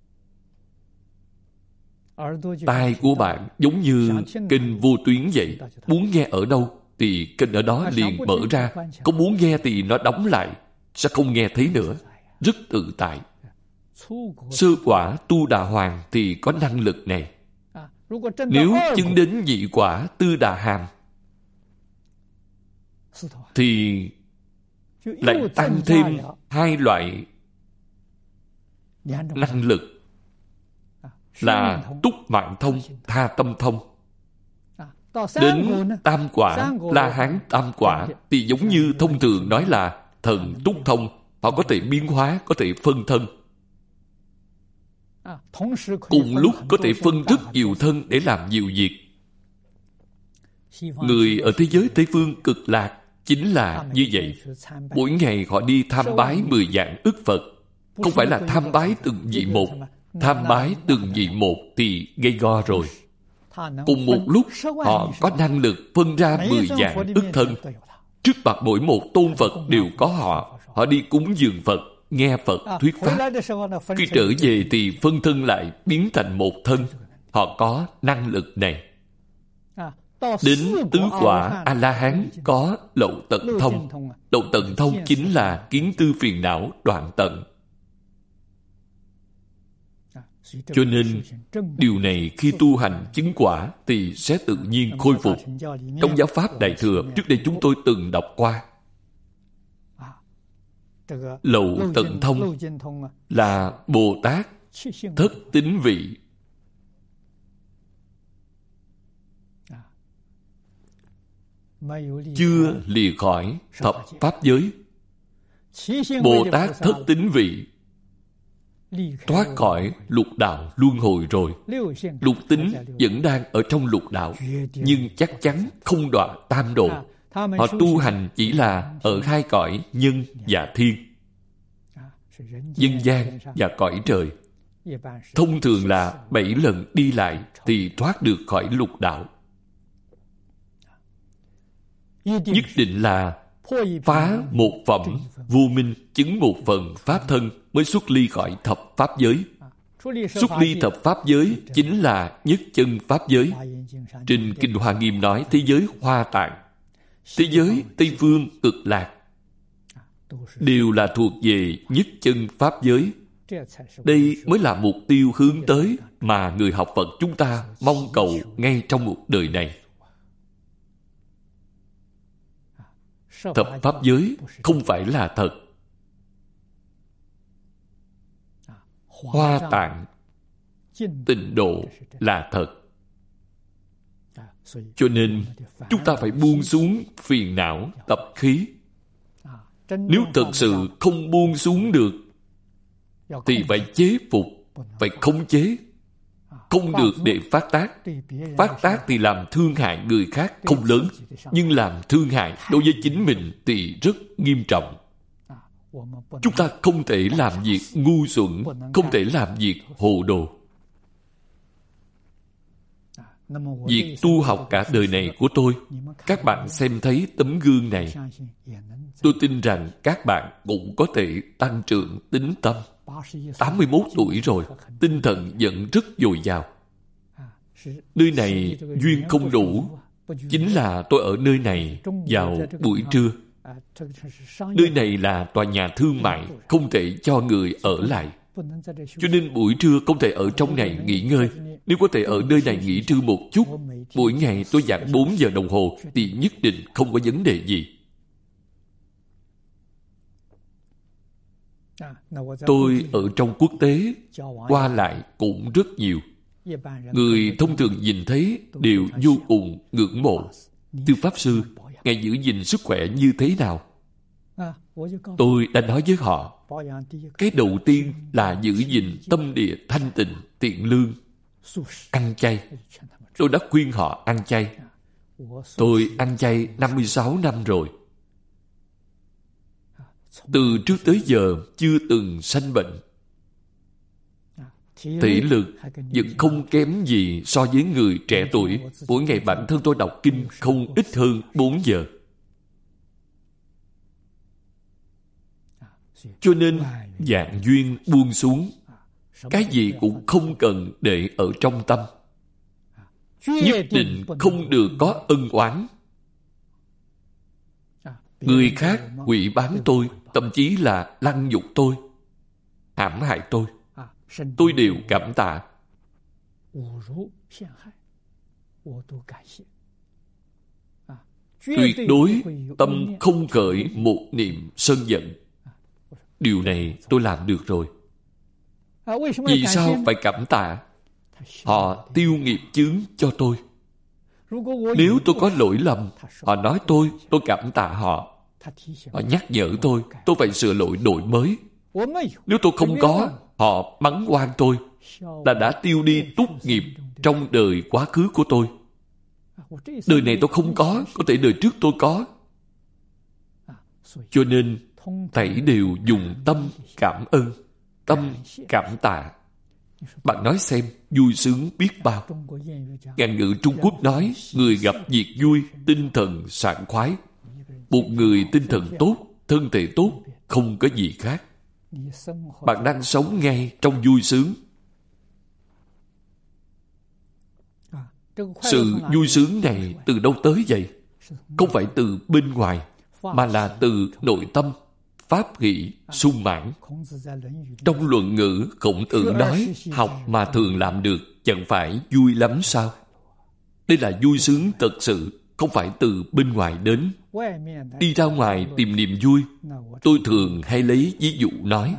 Tai của bạn giống như kênh vô tuyến vậy. Muốn nghe ở đâu thì kênh ở đó liền mở ra. Có muốn nghe thì nó đóng lại, sẽ không nghe thấy nữa. Rất tự tại. Sơ quả Tu Đà Hoàng thì có năng lực này. Nếu chứng đến nhị quả Tư Đà Hàm thì lại tăng thêm hai loại năng lực là Túc Mạng Thông, Tha Tâm Thông. Đến tam quả La Hán tam quả thì giống như thông thường nói là thần Túc Thông. Họ có thể biến hóa, có thể phân thân. Cùng lúc có thể phân rất nhiều thân để làm nhiều việc. Người ở thế giới Tây Phương Cực Lạc chính là như vậy. Mỗi ngày họ đi tham bái mười vạn ức Phật. Không phải là tham bái từng vị một. Tham bái từng vị một thì gây go rồi. Cùng một lúc họ có năng lực phân ra mười vạn ức thân. Trước mặt mỗi một tôn Phật đều có họ. Họ đi cúng dường Phật, nghe Phật thuyết Pháp. Khi trở về thì phân thân lại biến thành một thân. Họ có năng lực này. Đến tứ quả A-la-hán có Lậu Tận Thông. Lậu Tận Thông chính là kiến tư phiền não đoạn tận. Cho nên điều này khi tu hành chứng quả thì sẽ tự nhiên khôi phục. Trong giáo pháp Đại Thừa trước đây chúng tôi từng đọc qua. Lậu Tận Thông là Bồ Tát thất tín vị. Chưa lìa khỏi thập pháp giới. Bồ Tát thất tín vị thoát khỏi lục đạo luân hồi rồi. Lục tín vẫn đang ở trong lục đạo, nhưng chắc chắn không đọa tam độ. Họ tu hành chỉ là ở hai cõi nhân và thiên. Nhân gian và cõi trời. Thông thường là bảy lần đi lại thì thoát được khỏi lục đạo. Nhất định là phá một phẩm vô minh, chứng một phần pháp thân mới xuất ly khỏi thập pháp giới. Xuất ly thập pháp giới chính là nhất chân pháp giới. Trên Kinh Hoa Nghiêm nói thế giới Hoa Tạng, thế giới Tây Phương Cực Lạc đều là thuộc về nhất chân pháp giới. Đây mới là mục tiêu hướng tới mà người học Phật chúng ta mong cầu ngay trong một đời này. Thập pháp giới không phải là thật. Hoa Tạng, Tịnh Độ là thật. Cho nên chúng ta phải buông xuống phiền não, tập khí. Nếu thật sự không buông xuống được thì phải chế phục, phải khống chế. Không được để phát tác. Phát tác thì làm thương hại người khác không lớn, nhưng làm thương hại đối với chính mình thì rất nghiêm trọng. Chúng ta không thể làm việc ngu xuẩn, không thể làm việc hồ đồ. Việc tu học cả đời này của tôi, các bạn xem thấy tấm gương này, tôi tin rằng các bạn cũng có thể tăng trưởng tín tâm. tám mươi mốt tuổi rồi, tinh thần vẫn rất dồi dào. Nơi này duyên không đủ, chính là tôi ở nơi này vào buổi trưa. Nơi này là tòa nhà thương mại, không thể cho người ở lại. Cho nên buổi trưa không thể ở trong này nghỉ ngơi. Nếu có thể ở nơi này nghỉ trưa một chút, mỗi ngày tôi giảng bốn giờ đồng hồ thì nhất định không có vấn đề gì. Tôi ở trong quốc tế qua lại cũng rất nhiều. Người thông thường nhìn thấy đều vô cùng ngưỡng mộ. Thưa Pháp Sư, Ngài giữ gìn sức khỏe như thế nào? Tôi đã nói với họ, cái đầu tiên là giữ gìn tâm địa thanh tịnh, tiện lương, ăn chay. Tôi đã khuyên họ ăn chay. Tôi ăn chay năm mươi sáu năm rồi. Từ trước tới giờ chưa từng sanh bệnh. Thể lực vẫn không kém gì so với người trẻ tuổi. Mỗi ngày bản thân tôi đọc kinh không ít hơn bốn giờ. Cho nên vạn duyên buông xuống, cái gì cũng không cần để ở trong tâm. Nhất định không được có ân oán. Người khác hủy bán tôi, thậm chí là lăng nhục tôi, hãm hại tôi, tôi đều cảm tạ. Tuyệt đối tâm không khởi một niệm sân giận. Điều này tôi làm được rồi. Vì sao phải cảm tạ? Họ tiêu nghiệp chướng cho tôi. Nếu tôi có lỗi lầm, họ nói tôi, tôi cảm tạ họ. Họ nhắc nhở tôi, tôi phải sửa lỗi đổi mới. Nếu tôi không có, họ mắng oan tôi, là đã tiêu đi túc nghiệp trong đời quá khứ của tôi. Đời này tôi không có, có thể đời trước tôi có. Cho nên thảy đều dùng tâm cảm ơn, tâm cảm tạ. Bạn nói xem, vui sướng biết bao. Ngạn ngữ Trung Quốc nói, người gặp việc vui, tinh thần sảng khoái. Một người tinh thần tốt, thân thể tốt, không có gì khác. Bạn đang sống ngay trong vui sướng. Sự vui sướng này từ đâu tới vậy? Không phải từ bên ngoài, mà là từ nội tâm. Pháp hỷ sung mãn. Trong Luận Ngữ, Khổng Tử nói, học mà thường làm được, chẳng phải vui lắm sao? Đây là vui sướng thật sự, không phải từ bên ngoài đến. Đi ra ngoài tìm niềm vui, tôi thường hay lấy ví dụ nói.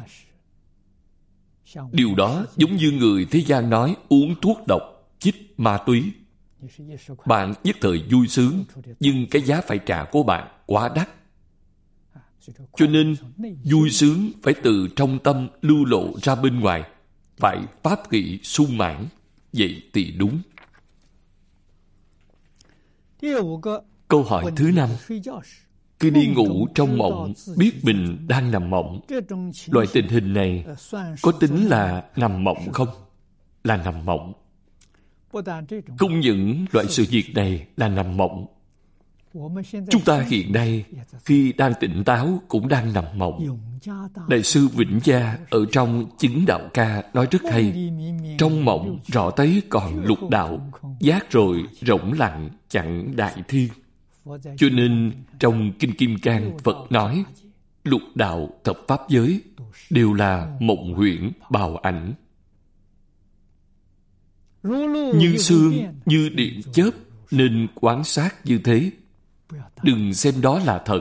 Điều đó giống như người thế gian nói uống thuốc độc, chích ma túy. Bạn nhất thời vui sướng, nhưng cái giá phải trả của bạn quá đắt. Cho nên, vui sướng phải từ trong tâm lưu lộ ra bên ngoài. Phải pháp hỷ sung mãn. Vậy thì đúng. Câu hỏi thứ năm. Khi đi ngủ trong mộng, biết mình đang nằm mộng. Loại tình hình này có tính là nằm mộng không? Là nằm mộng. Không những loại sự việc này là nằm mộng, chúng ta hiện nay khi đang tỉnh táo cũng đang nằm mộng. Đại sư Vĩnh Gia ở trong Chứng Đạo Ca nói rất hay. Trong mộng rõ thấy còn lục đạo, giác rồi rỗng lặng chẳng đại thiên. Cho nên trong Kinh Kim Cang Phật nói lục đạo thập pháp giới đều là mộng huyễn bào ảnh, như sương như điện chớp, nên quan sát như thế. Đừng xem đó là thật.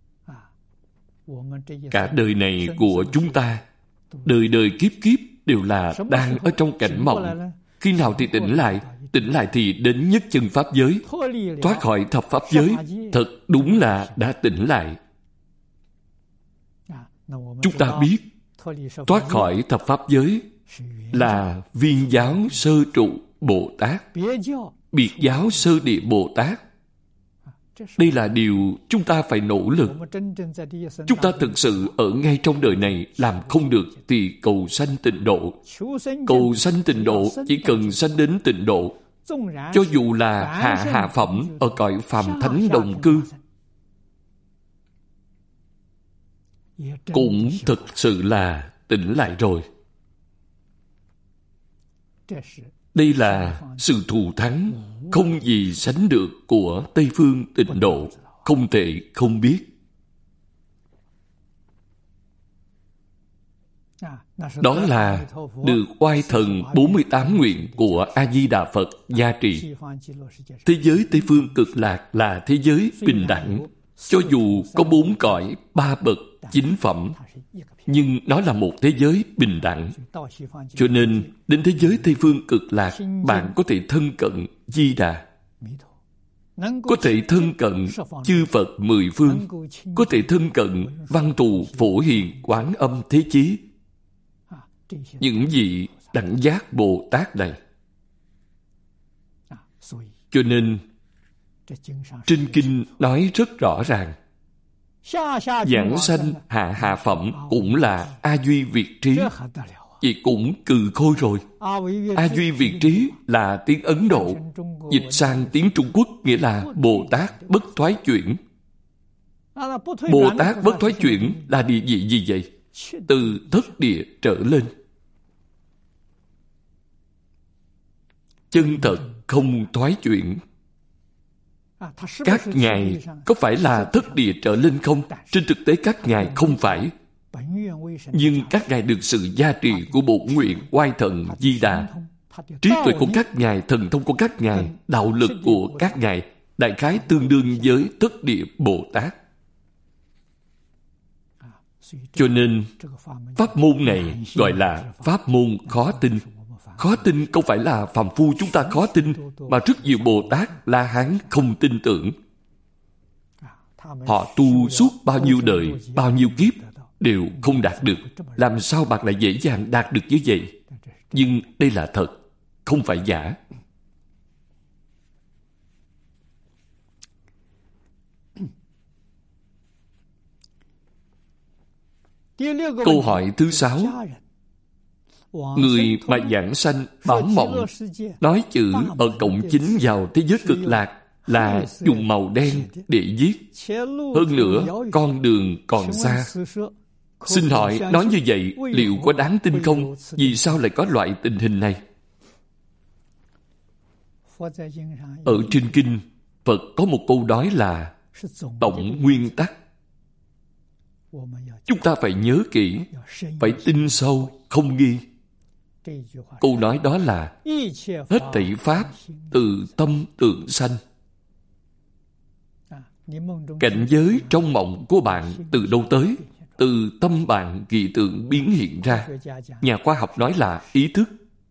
Cả đời này của chúng ta, đời đời kiếp kiếp đều là đang ở trong cảnh mộng. Khi nào thì tỉnh lại? Tỉnh lại thì đến nhất chân pháp giới, thoát khỏi thập pháp giới. Thật đúng là đã tỉnh lại. Chúng ta biết thoát khỏi thập pháp giới là Viên giáo sơ trụ Bồ Tát, Biệt giáo sơ địa Bồ Tát. Đây là điều chúng ta phải nỗ lực. Chúng ta thực sự ở ngay trong đời này làm không được thì cầu sanh tịnh độ. Cầu sanh tịnh độ chỉ cần sanh đến tịnh độ, cho dù là hạ hạ phẩm ở cõi phàm thánh đồng cư, cũng thực sự là tỉnh lại rồi. Đây là sự thù thắng không gì sánh được của Tây Phương tịnh độ, không thể không biết. Đó là được oai thần bốn mươi tám nguyện của A-di-đà Phật gia trì. Thế giới Tây Phương Cực Lạc là thế giới bình đẳng. Cho dù có bốn cõi, ba bậc, chín phẩm, nhưng nó là một thế giới bình đẳng. Cho nên, đến thế giới Tây Phương Cực Lạc, bạn có thể thân cận Di Đà, có thể thân cận chư Phật mười phương, có thể thân cận Văn Thù Phổ Hiền Quán Âm Thế Chí. Những vị đẳng giác Bồ Tát này. Cho nên, trên kinh nói rất rõ ràng, giảng sanh hạ hạ phẩm cũng là A Duy Việt Trí. Vậy cũng cừ khôi rồi. A Duy Việt Trí là tiếng Ấn Độ, dịch sang tiếng Trung Quốc nghĩa là Bồ Tát bất thoái chuyển. Bồ Tát bất thoái chuyển là địa vị gì vậy? Từ thất địa trở lên. Chân thật không thoái chuyển. Các ngài có phải là thất địa trở lên không? Trên thực tế các ngài không phải. Nhưng các ngài được sự gia trì của bổn nguyện oai thần Di Đà. Trí tuệ của các ngài, thần thông của các ngài, đạo lực của các ngài đại khái tương đương với thất địa Bồ Tát. Cho nên pháp môn này gọi là pháp môn khó tin. Khó tin không phải là phàm phu chúng ta khó tin, mà rất nhiều Bồ Tát, La Hán không tin tưởng. Họ tu suốt bao nhiêu đời, bao nhiêu kiếp đều không đạt được. Làm sao bạn lại dễ dàng đạt được như vậy? Nhưng đây là thật, không phải giả. Câu hỏi thứ sáu. Người mà giảng sanh bảo mộng nói chữ ở cổng chính vào thế giới cực lạc là dùng màu đen để viết. Hơn nữa, con đường còn xa. Xin hỏi, nói như vậy liệu có đáng tin không? Vì sao lại có loại tình hình này? Ở trên kinh, Phật có một câu nói là tổng nguyên tắc. Chúng ta phải nhớ kỹ, phải tin sâu, không nghi. Câu nói đó là hết thảy pháp từ tâm tưởng sanh. Cảnh giới trong mộng của bạn từ đâu tới? Từ tâm bạn kỳ tượng biến hiện ra. Nhà khoa học nói là ý thức.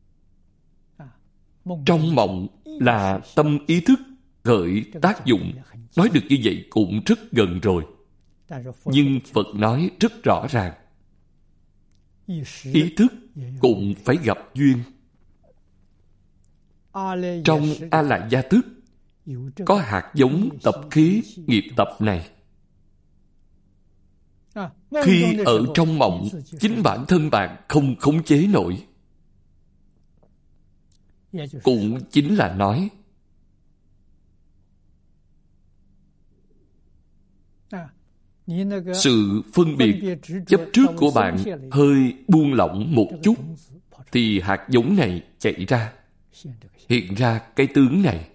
Trong mộng là tâm ý thức khởi tác dụng. Nói được như vậy cũng rất gần rồi. Nhưng Phật nói rất rõ ràng, ý thức cũng phải gặp duyên. Trong A Lại Gia Thức có hạt giống tập khí nghiệp tập này. Khi ở trong mộng, chính bản thân bạn không khống chế nổi. Cũng chính là nói, sự phân biệt chấp trước của bạn hơi buông lỏng một chút, thì hạt giống này chạy ra, hiện ra cái tướng này.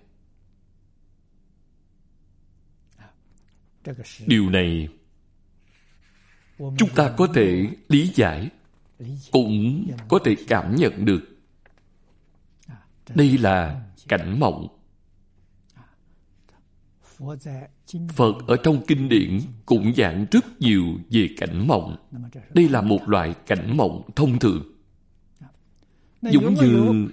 Điều này chúng ta có thể lý giải, cũng có thể cảm nhận được. Đây là cảnh mộng. Phật ở trong kinh điển cũng giảng rất nhiều về cảnh mộng. Đây là một loại cảnh mộng thông thường. Giống như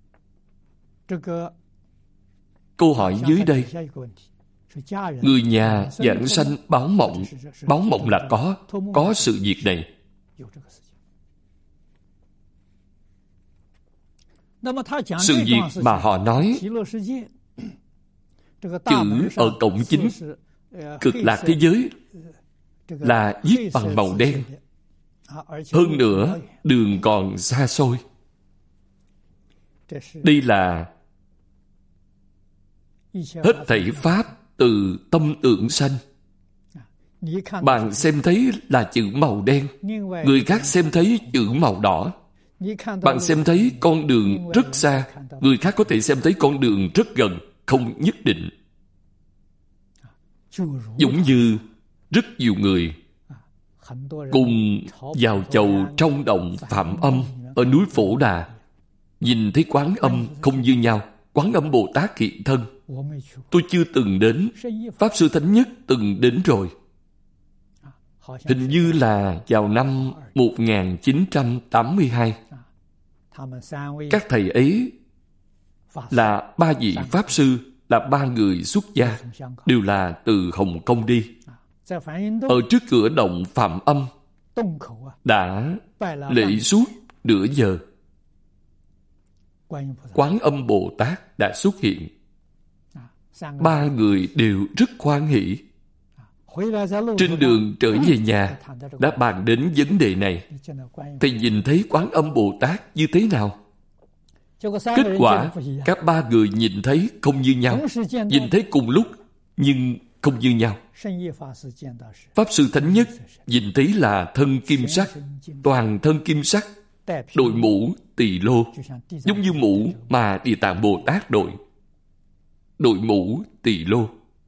câu hỏi dưới đây, người nhà giảng sanh báo mộng. Báo mộng là có, có sự việc này. Sự việc mà họ nói, chữ ở cổng chính Cực Lạc thế giới là viết bằng màu đen. Hơn nữa, đường còn xa xôi. Đây là hết thảy pháp từ tâm tưởng sanh. Bạn xem thấy là chữ màu đen, người khác xem thấy chữ màu đỏ. Bạn xem thấy con đường rất xa, người khác có thể xem thấy con đường rất gần, không nhất định. Giống như rất nhiều người cùng vào chầu trong động Phạm Âm ở núi Phổ Đà, nhìn thấy Quán Âm không như nhau. Quán Âm Bồ Tát hiện thân. Tôi chưa từng đến, Pháp Sư Thánh Nhất từng đến rồi. Hình như là vào năm một nghìn chín trăm tám mươi hai. Các thầy ấy là ba vị Pháp Sư, là ba người xuất gia, đều là từ Hồng Kông đi. Ở trước cửa động Phạm Âm đã lễ suốt nửa giờ. Quán Âm Bồ Tát đã xuất hiện. Ba người đều rất hoan hỷ. Trên đường trở về nhà đã bàn đến vấn đề này. Thầy nhìn thấy Quán Âm Bồ Tát như thế nào? Kết quả các ba người nhìn thấy không như nhau. Nhìn thấy cùng lúc nhưng không như nhau. Pháp Sư Thánh Nhất nhìn thấy là thân kim sắc, toàn thân kim sắc, đội mũ tỳ lô, giống như mũ mà Địa Tạng Bồ Tát đội. Đội mũ tỳ lô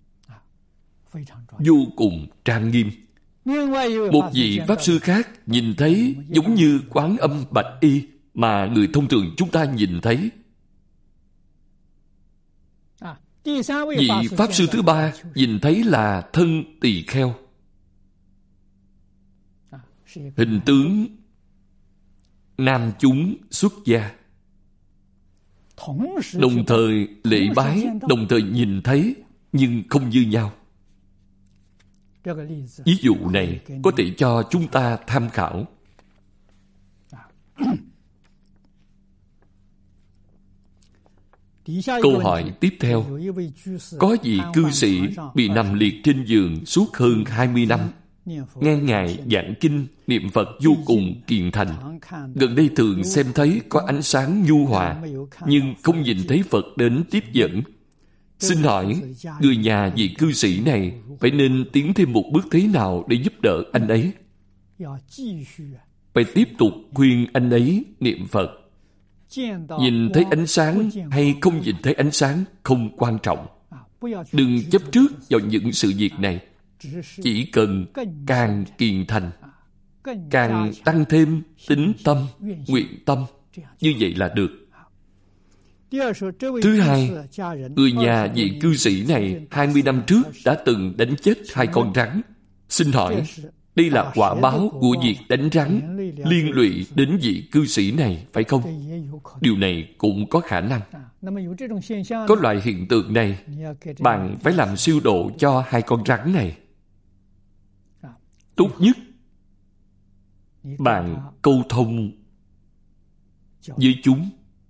vô cùng trang nghiêm. Một vị Pháp Sư khác nhìn thấy giống như Quán Âm bạch y mà người thông thường chúng ta nhìn thấy. Vị Pháp Sư thứ ba nhìn thấy là thân tỳ kheo. Hình tướng nam chúng xuất gia. Đồng thời lễ bái, đồng thời nhìn thấy, nhưng không như nhau. Ví dụ này có thể cho chúng ta tham khảo. Câu hỏi tiếp theo. Có vị cư sĩ bị nằm liệt trên giường suốt hơn hai mươi năm. Nghe Ngài giảng kinh, niệm Phật vô cùng kiền thành. Gần đây thường xem thấy có ánh sáng nhu hòa, nhưng không nhìn thấy Phật đến tiếp dẫn. Xin hỏi, người nhà vị cư sĩ này phải nên tiến thêm một bước thế nào để giúp đỡ anh ấy? Phải tiếp tục khuyên anh ấy niệm Phật. Nhìn thấy ánh sáng hay không nhìn thấy ánh sáng không quan trọng. Đừng chấp trước vào những sự việc này. Chỉ cần càng kiền thành, càng tăng thêm tín tâm, nguyện tâm, như vậy là được. Thứ hai, người nhà vị cư sĩ này hai mươi năm trước đã từng đánh chết hai con rắn. Xin hỏi, đây là quả báo của việc đánh rắn liên lụy đến vị cư sĩ này, phải không? Điều này cũng có khả năng. Có loại hiện tượng này, bạn phải làm siêu độ cho hai con rắn này. Tốt nhất, bạn câu thông với chúng.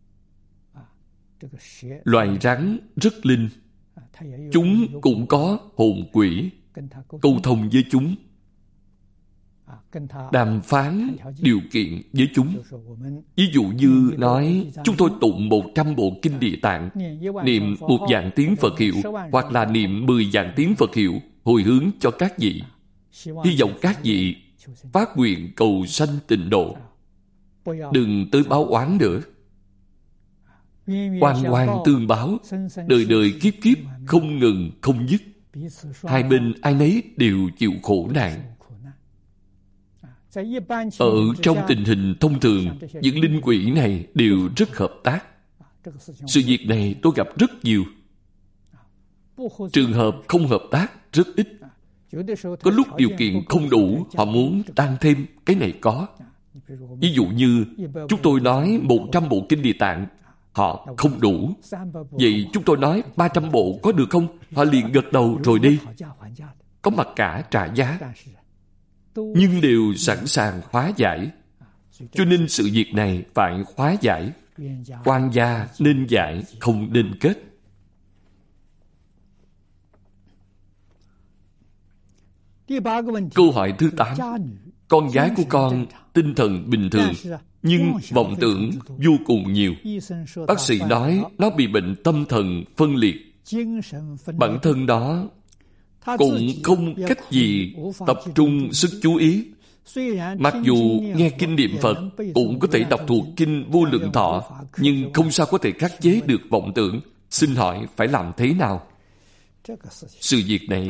Loài rắn rất linh. Chúng cũng có hồn quỷ. Câu thông với chúng. đàm phán điều kiện với chúng. Ví dụ như nói chúng tôi tụng một trăm bộ kinh Địa Tạng, niệm một vạn tiếng Phật hiệu, hoặc là niệm mười vạn tiếng Phật hiệu, hồi hướng cho các vị, hy vọng các vị phát nguyện cầu sanh tịnh độ, đừng tới báo oán nữa. Oan oan tương báo, đời đời kiếp kiếp không ngừng không dứt. Hai bên ai nấy đều chịu khổ nạn. Ở trong tình hình thông thường, những linh quỷ này đều rất hợp tác. Sự việc này tôi gặp rất nhiều. Trường hợp không hợp tác rất ít. Có lúc điều kiện không đủ, họ muốn tăng thêm cái này có. Ví dụ như chúng tôi nói một trăm bộ kinh Địa Tạng, họ không đủ. Vậy chúng tôi nói ba trăm bộ có được không? Họ liền gật đầu rồi đi. Có mặt cả trả giá, nhưng đều sẵn sàng hóa giải. Cho nên sự việc này phải hóa giải. Quan gia nên giải, không nên kết. Câu hỏi thứ tám. Con gái của con tinh thần bình thường, nhưng vọng tưởng vô cùng nhiều. Bác sĩ nói nó bị bệnh tâm thần phân liệt. Bản thân đó cũng không cách gì tập trung sức chú ý. Mặc dù nghe kinh niệm Phật, cũng có thể đọc thuộc kinh Vô Lượng Thọ, nhưng không sao có thể khắc chế được vọng tưởng. Xin hỏi phải làm thế nào? Sự việc này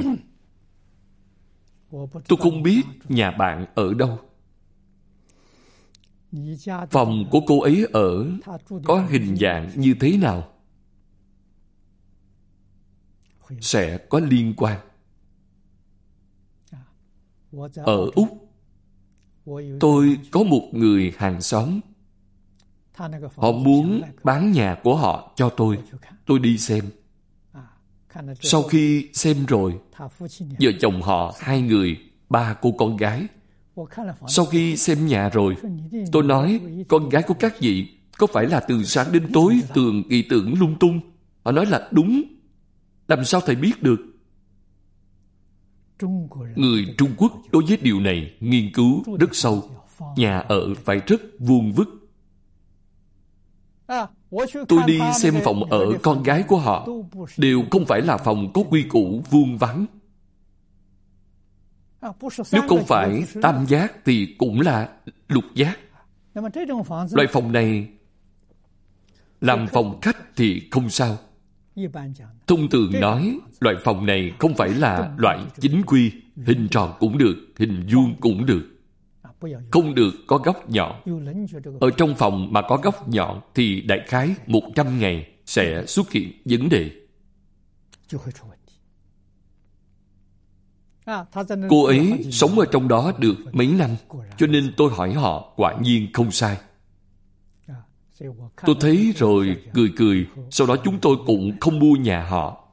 tôi không biết nhà bạn ở đâu. Phòng của cô ấy ở có hình dạng như thế nào? Sẽ có liên quan. Ở Úc, tôi có một người hàng xóm. Họ muốn bán nhà của họ cho tôi. Tôi đi xem. Sau khi xem rồi, vợ chồng họ hai người, ba cô con gái. Sau khi xem nhà rồi, tôi nói, con gái của các vị có phải là từ sáng đến tối thường ý tưởng lung tung? Họ nói là đúng. Làm sao thầy biết được? Người Trung Quốc đối với điều này nghiên cứu rất sâu. Nhà ở phải rất vuông vức. Tôi đi xem phòng ở con gái của họ, đều không phải là phòng có quy củ vuông vắn. Nếu không phải tam giác thì cũng là lục giác. Loại phòng này làm phòng khách thì không sao. Thông thường nói, loại phòng này không phải là loại chính quy, hình tròn cũng được, hình vuông cũng được. Không được có góc nhọn. Ở trong phòng mà có góc nhọn thì đại khái một trăm ngày sẽ xuất hiện vấn đề. Cô ấy sống ở trong đó được mấy năm, cho nên tôi hỏi họ, quả nhiên không sai. Tôi thấy rồi cười cười, sau đó chúng tôi cũng không mua nhà họ.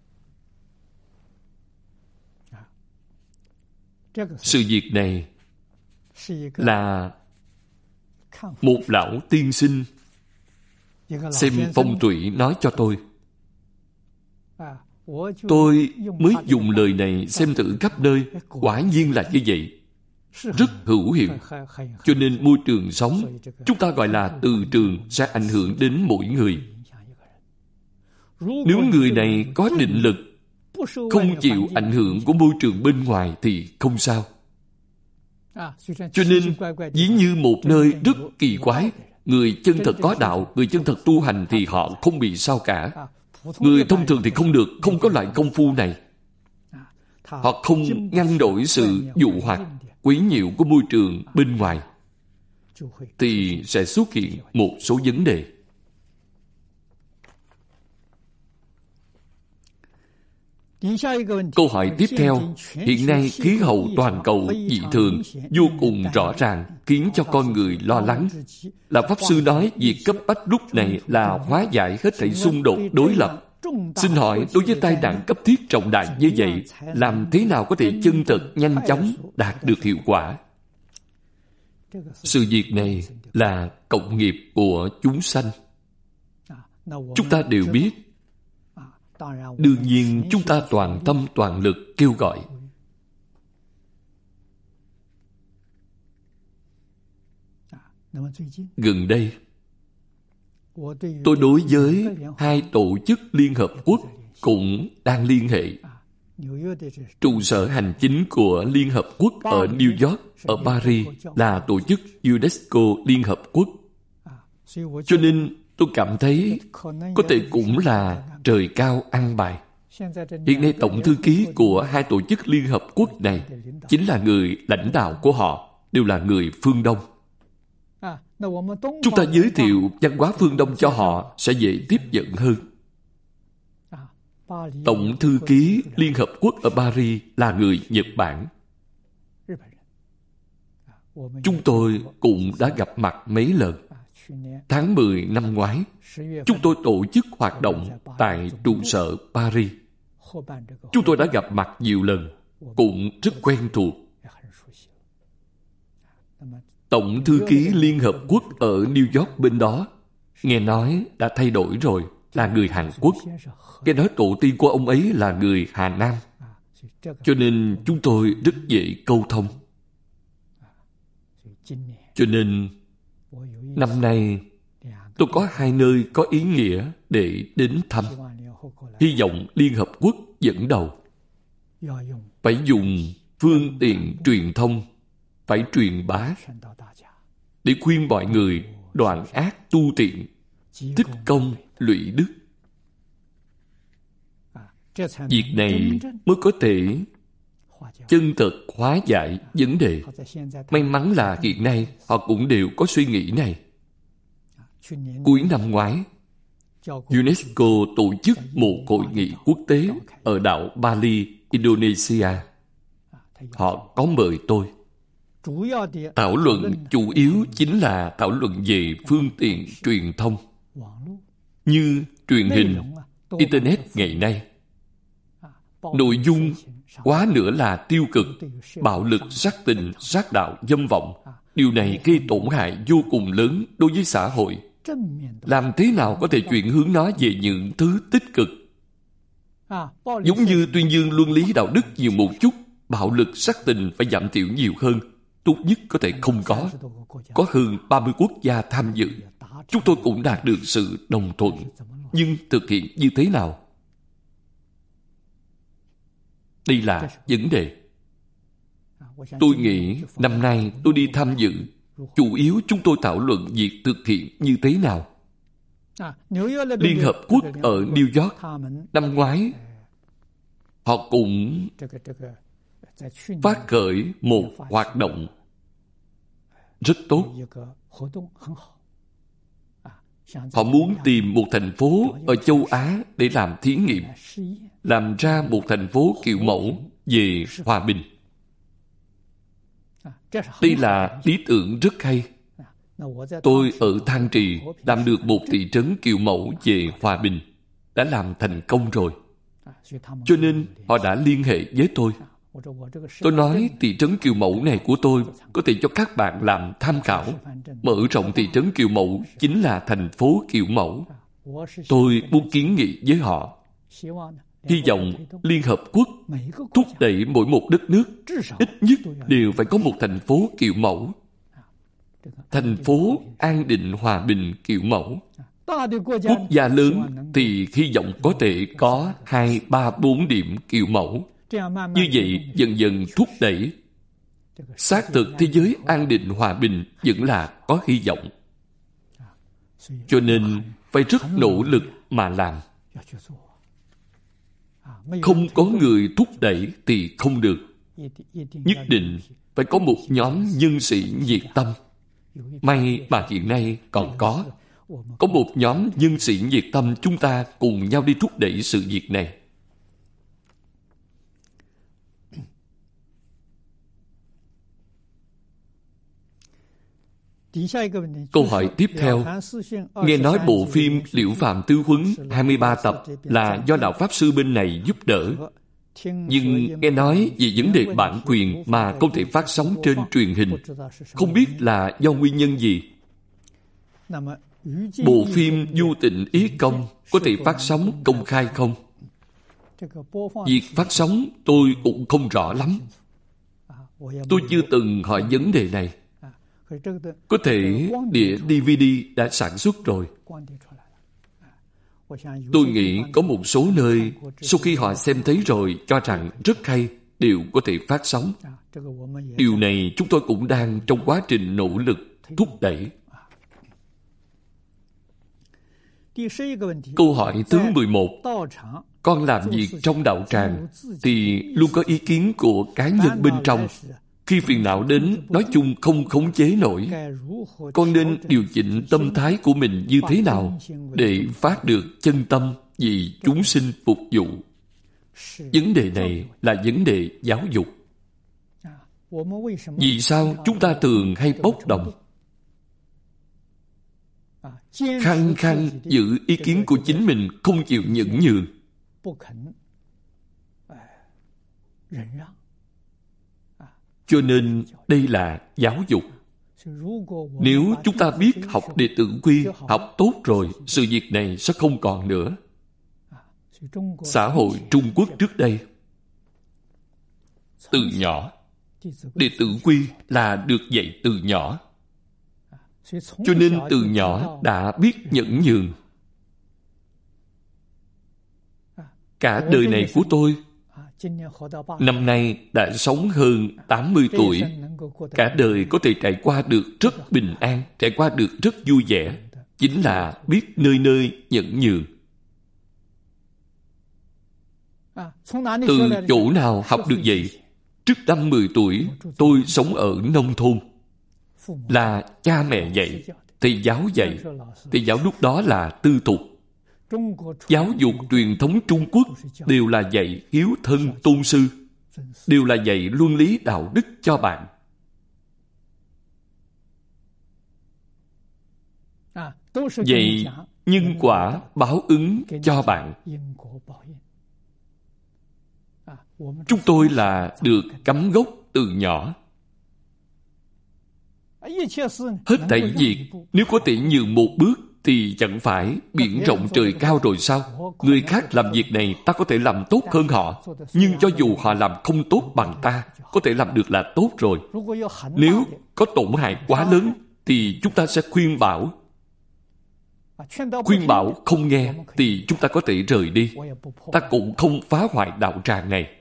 Sự việc này là một lão tiên sinh xem phong thủy nói cho tôi. Tôi mới dùng lời này xem thử khắp nơi, quả nhiên là như vậy. Rất hữu hiệu. Cho nên môi trường sống, chúng ta gọi là từ trường, sẽ ảnh hưởng đến mỗi người. Nếu người này có định lực, không chịu ảnh hưởng của môi trường bên ngoài thì không sao. Cho nên, ví như một nơi rất kỳ quái, người chân thật có đạo, người chân thật tu hành thì họ không bị sao cả. Người thông thường thì không được, không có loại công phu này. Họ không ngăn đổi sự dụ hoặc, quấy nhiễu của môi trường bên ngoài, thì sẽ xuất hiện một số vấn đề. Câu hỏi tiếp theo, hiện nay khí hậu toàn cầu dị thường vô cùng rõ ràng, khiến cho con người lo lắng. Là Pháp Sư nói, việc cấp bách lúc này là hóa giải hết thảy xung đột đối lập. Xin hỏi, đối với tai nạn cấp thiết trọng đại như vậy, làm thế nào có thể chân thực, nhanh chóng đạt được hiệu quả? Sự việc này là cộng nghiệp của chúng sanh. Chúng ta đều biết. Đương nhiên chúng ta toàn tâm toàn lực kêu gọi. Gần đây, tôi đối với hai tổ chức Liên Hợp Quốc cũng đang liên hệ. Trụ sở hành chính của Liên Hợp Quốc ở New York, ở Paris là tổ chức UNESCO Liên Hợp Quốc. Cho nên tôi cảm thấy có thể cũng là trời cao ăn bài. Hiện nay tổng thư ký của hai tổ chức Liên Hợp Quốc này chính là người lãnh đạo của họ, đều là người phương Đông. Chúng ta giới thiệu văn hóa phương Đông cho họ sẽ dễ tiếp nhận hơn. Tổng thư ký Liên Hợp Quốc ở Paris là người Nhật Bản. Chúng tôi cũng đã gặp mặt mấy lần. Tháng mười năm ngoái, chúng tôi tổ chức hoạt động tại trụ sở Paris. Chúng tôi đã gặp mặt nhiều lần, cũng rất quen thuộc. Tổng thư ký Liên Hợp Quốc ở New York bên đó, nghe nói đã thay đổi rồi, là người Hàn Quốc. Nghe nói tổ tiên của ông ấy là người Hà Nam. Cho nên chúng tôi rất dễ câu thông. Cho nên năm nay tôi có hai nơi có ý nghĩa để đến thăm. Hy vọng Liên Hợp Quốc dẫn đầu. Phải dùng phương tiện truyền thông, phải truyền bá để khuyên mọi người đoạn ác tu tiện, tích công lũy đức. Việc này mới có thể chân thật hóa giải vấn đề. May mắn là hiện nay họ cũng đều có suy nghĩ này. Cuối năm ngoái, UNESCO tổ chức một hội nghị quốc tế ở đảo Bali, Indonesia. Họ có mời tôi. Thảo luận chủ yếu chính là thảo luận về phương tiện truyền thông, như truyền hình, Internet ngày nay. Nội dung quá nữa là tiêu cực, bạo lực, sát tình, sát đạo, dâm vọng. Điều này gây tổn hại vô cùng lớn đối với xã hội. Làm thế nào có thể chuyển hướng nó về những thứ tích cực? Giống như tuyên dương luân lý đạo đức nhiều một chút, bạo lực, sát tình phải giảm thiểu nhiều hơn. Tốt nhất có thể không có. Có hơn ba mươi quốc gia tham dự. Chúng tôi cũng đạt được sự đồng thuận. Nhưng thực hiện như thế nào? Đây là vấn đề. Tôi nghĩ năm nay tôi đi tham dự, chủ yếu chúng tôi thảo luận việc thực hiện như thế nào. Liên Hợp Quốc ở New York, năm ngoái, họ cũng phát khởi một hoạt động rất tốt. Họ muốn tìm một thành phố ở châu Á để làm thí nghiệm, làm ra một thành phố kiểu mẫu về hòa bình. Đây là lý tưởng rất hay. Tôi ở Thang Trì làm được một thị trấn kiểu mẫu về hòa bình, đã làm thành công rồi. Cho nên họ đã liên hệ với tôi. Tôi nói thị trấn kiểu mẫu này của tôi có thể cho các bạn làm tham khảo. Mở rộng thị trấn kiểu mẫu chính là thành phố kiểu mẫu. Tôi muốn kiến nghị với họ. Hy vọng Liên Hợp Quốc thúc đẩy mỗi một đất nước ít nhất đều phải có một thành phố kiểu mẫu. Thành phố an định hòa bình kiểu mẫu. Quốc gia lớn thì hy vọng có thể có hai, ba, bốn điểm kiểu mẫu. Như vậy dần dần thúc đẩy. Xác thực thế giới an định hòa bình vẫn là có hy vọng. Cho nên phải rất nỗ lực mà làm. Không có người thúc đẩy thì không được. Nhất định phải có một nhóm nhân sĩ nhiệt tâm. May mà hiện nay còn có. Có một nhóm nhân sĩ nhiệt tâm, chúng ta cùng nhau đi thúc đẩy sự việc này. Câu hỏi tiếp theo. Nghe nói bộ phim Liễu Phạm Tư Huấn hai mươi ba tập là do Đạo Pháp Sư bên này giúp đỡ. Nhưng nghe nói về vấn đề bản quyền mà không thể phát sóng trên truyền hình. Không biết là do nguyên nhân gì. Bộ phim Du Tịnh Ý Công có thể phát sóng công khai không? Việc phát sóng tôi cũng không rõ lắm. Tôi chưa từng hỏi vấn đề này. Có thể đĩa đê vê đê đã sản xuất rồi. Tôi nghĩ có một số nơi sau khi họ xem thấy rồi cho rằng rất hay, đều có thể phát sóng. Điều này chúng tôi cũng đang trong quá trình nỗ lực thúc đẩy. Câu hỏi thứ mười một. Con làm việc trong đạo tràng thì luôn có ý kiến của cá nhân bên trong. Khi phiền não đến, nói chung không khống chế nổi. Con nên điều chỉnh tâm thái của mình như thế nào để phát được chân tâm vì chúng sinh phục vụ? Vấn đề này là vấn đề giáo dục. Vì sao chúng ta thường hay bốc đồng? Khăng khăng giữ ý kiến của chính mình, không chịu nhẫn nhường. Cho nên đây là giáo dục. Nếu chúng ta biết học đệ tử quy, học tốt rồi, sự việc này sẽ không còn nữa. Xã hội Trung Quốc trước đây, từ nhỏ, đệ tử quy là được dạy từ nhỏ. Cho nên từ nhỏ đã biết nhẫn nhường. Cả đời này của tôi, năm nay đã sống hơn tám mươi tuổi, cả đời có thể trải qua được rất bình an, trải qua được rất vui vẻ, chính là biết nơi nơi nhẫn nhường. Từ chỗ nào học được vậy? Trước năm mười tuổi, tôi sống ở nông thôn. Là cha mẹ dạy, thầy giáo dạy. Thầy giáo lúc đó là tư thục. Giáo dục truyền thống Trung Quốc đều là dạy hiếu thân tôn sư, đều là dạy luân lý đạo đức cho bạn. Vậy nhân quả báo ứng cho bạn. Chúng tôi là được cắm gốc từ nhỏ. Hết thảy việc, nếu có thể nhường một bước thì chẳng phải biển rộng trời cao rồi sao? Người khác làm việc này ta có thể làm tốt hơn họ, nhưng cho dù họ làm không tốt bằng ta, có thể làm được là tốt rồi. Nếu có tổn hại quá lớn thì chúng ta sẽ khuyên bảo. Khuyên bảo không nghe thì chúng ta có thể rời đi. Ta cũng không phá hoại đạo tràng này.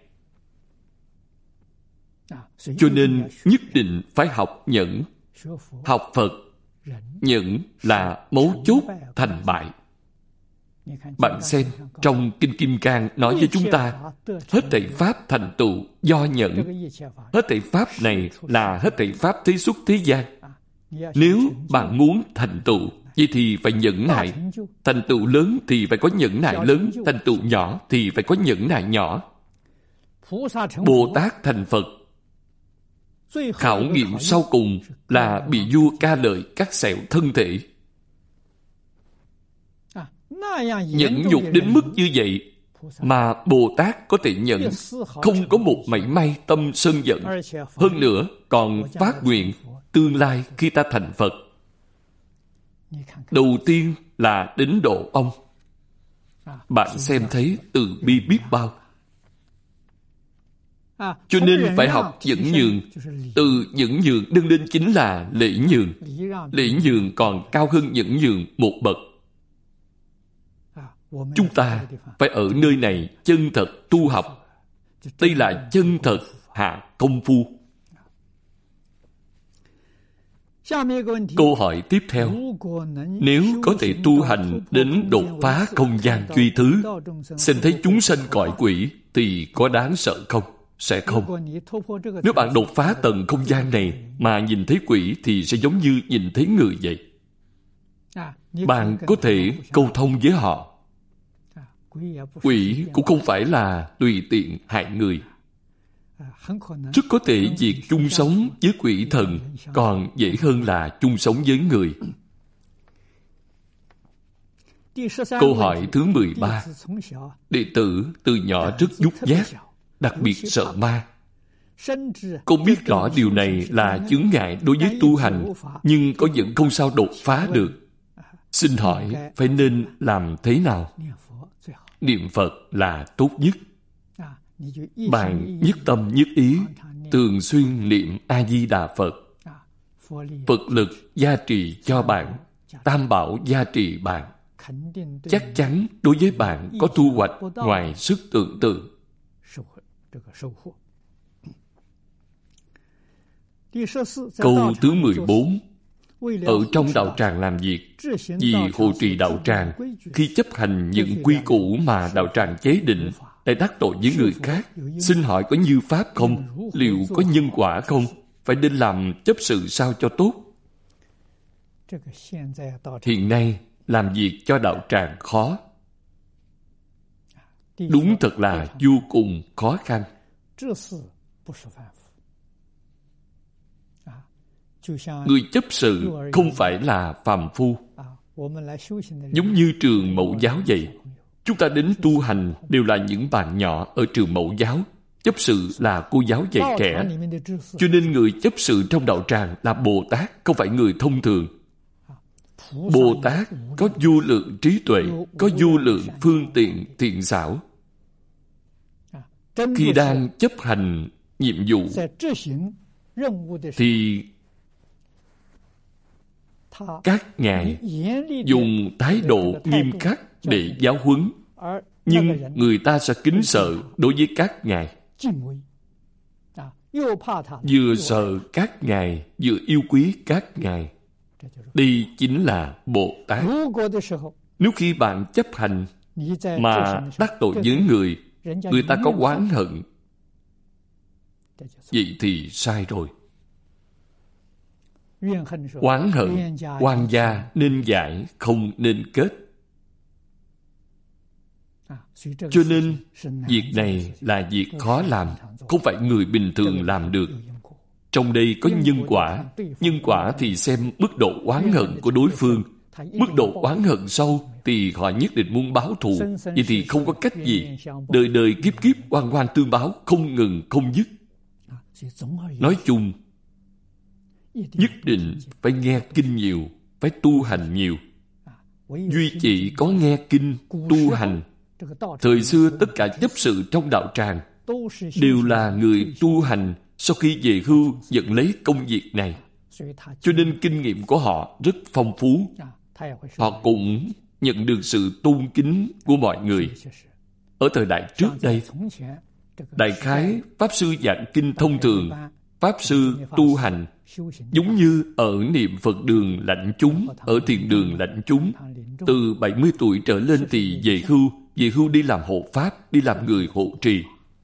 Cho nên nhất định phải học nhẫn. Học Phật, nhẫn là mấu chốt thành bại. Bạn xem, trong Kinh Kim Cang nói với chúng ta, hết thảy pháp thành tựu do nhẫn. Hết thảy pháp này là hết thảy pháp thế xuất thế gian. Nếu bạn muốn thành tựu, vậy thì phải nhẫn nại. Thành tựu lớn thì phải có nhẫn nại lớn, thành tựu nhỏ thì phải có nhẫn nại nhỏ. Bồ Tát thành Phật, khảo nghiệm sau cùng là bị vua ca lợi cắt xẻo thân thể. Nhẫn nhục đến mức như vậy mà Bồ Tát có thể nhận, không có một mảy may tâm sân giận. Hơn nữa còn phát nguyện tương lai khi ta thành Phật, đầu tiên là đến độ ông. Bạn xem thấy từ bi biết bao. Cho nên phải học nhẫn nhường. Từ nhẫn nhường nâng lên chính là lễ nhường. Lễ nhường còn cao hơn nhẫn nhường một bậc. Chúng ta phải ở nơi này chân thật tu học. Đây là chân thật hạ công phu. Câu hỏi tiếp theo. Nếu có thể tu hành đến đột phá không gian truy thứ, xem thấy chúng sanh cõi quỷ, thì có đáng sợ không? Sẽ không. Nếu bạn đột phá tầng không gian này mà nhìn thấy quỷ thì sẽ giống như nhìn thấy người vậy. Bạn có thể câu thông với họ. Quỷ cũng không phải là tùy tiện hại người. Rất có thể việc chung sống với quỷ thần còn dễ hơn là chung sống với người. Câu hỏi thứ mười ba. Đệ tử từ nhỏ rất nhút nhát, đặc biệt sợ ma. Con biết rõ điều này là chướng ngại đối với tu hành, nhưng con vẫn không sao đột phá được. Xin hỏi phải nên làm thế nào? Niệm Phật là tốt nhất. Bạn nhất tâm nhất ý, thường xuyên niệm A-di-đà Phật. Phật lực gia trì cho bạn, Tam Bảo gia trì bạn, chắc chắn đối với bạn có thu hoạch ngoài sức tưởng tượng. Câu thứ mười bốn. Ở trong đạo tràng làm việc, vì hộ trì đạo tràng, khi chấp hành những quy củ mà đạo tràng chế định, lại đắc tội với người khác, xin hỏi có như pháp không? Liệu có nhân quả không? Phải nên làm chấp sự sao cho tốt? Hiện nay, làm việc cho đạo tràng khó. Đúng thật là vô cùng khó khăn. Người chấp sự không phải là phàm phu. Giống như trường mẫu giáo vậy. Chúng ta đến tu hành đều là những bạn nhỏ ở trường mẫu giáo. Chấp sự là cô giáo dạy trẻ. Cho nên người chấp sự trong đạo tràng là Bồ Tát, không phải người thông thường. Bồ Tát có vô lượng trí tuệ, có vô lượng phương tiện thiện xảo. Khi đang chấp hành nhiệm vụ thì các ngài dùng thái độ nghiêm khắc để giáo huấn, nhưng người ta sẽ kính sợ đối với các ngài. Vừa sợ các ngài, vừa yêu quý các ngài. Đây chính là Bồ Tát. Nếu khi bạn chấp hành mà đắc tội với người, người ta có oán hận, vậy thì sai rồi. Oán hận, oan gia nên giải, không nên kết. Cho nên, việc này là việc khó làm, không phải người bình thường làm được. Trong đây có nhân quả. Nhân quả thì xem mức độ oán hận của đối phương. Mức độ oán hận sâu thì họ nhất định muốn báo thù. Vậy thì không có cách gì. Đời đời kiếp kiếp oan oan tương báo, không ngừng không dứt. Nói chung, nhất định phải nghe kinh nhiều, phải tu hành nhiều. Duy chỉ có nghe kinh, tu hành. Thời xưa tất cả chấp sự trong đạo tràng đều là người tu hành, sau khi về hưu nhận lấy công việc này. Cho nên kinh nghiệm của họ rất phong phú. Họ cũng nhận được sự tôn kính của mọi người. Ở thời đại trước đây, đại khái Pháp Sư giảng kinh thông thường, Pháp Sư tu hành, giống như ở niệm Phật đường lãnh chúng, ở thiền đường lãnh chúng. Từ bảy mươi tuổi trở lên thì về hưu, về hưu đi làm hộ Pháp, đi làm người hộ trì.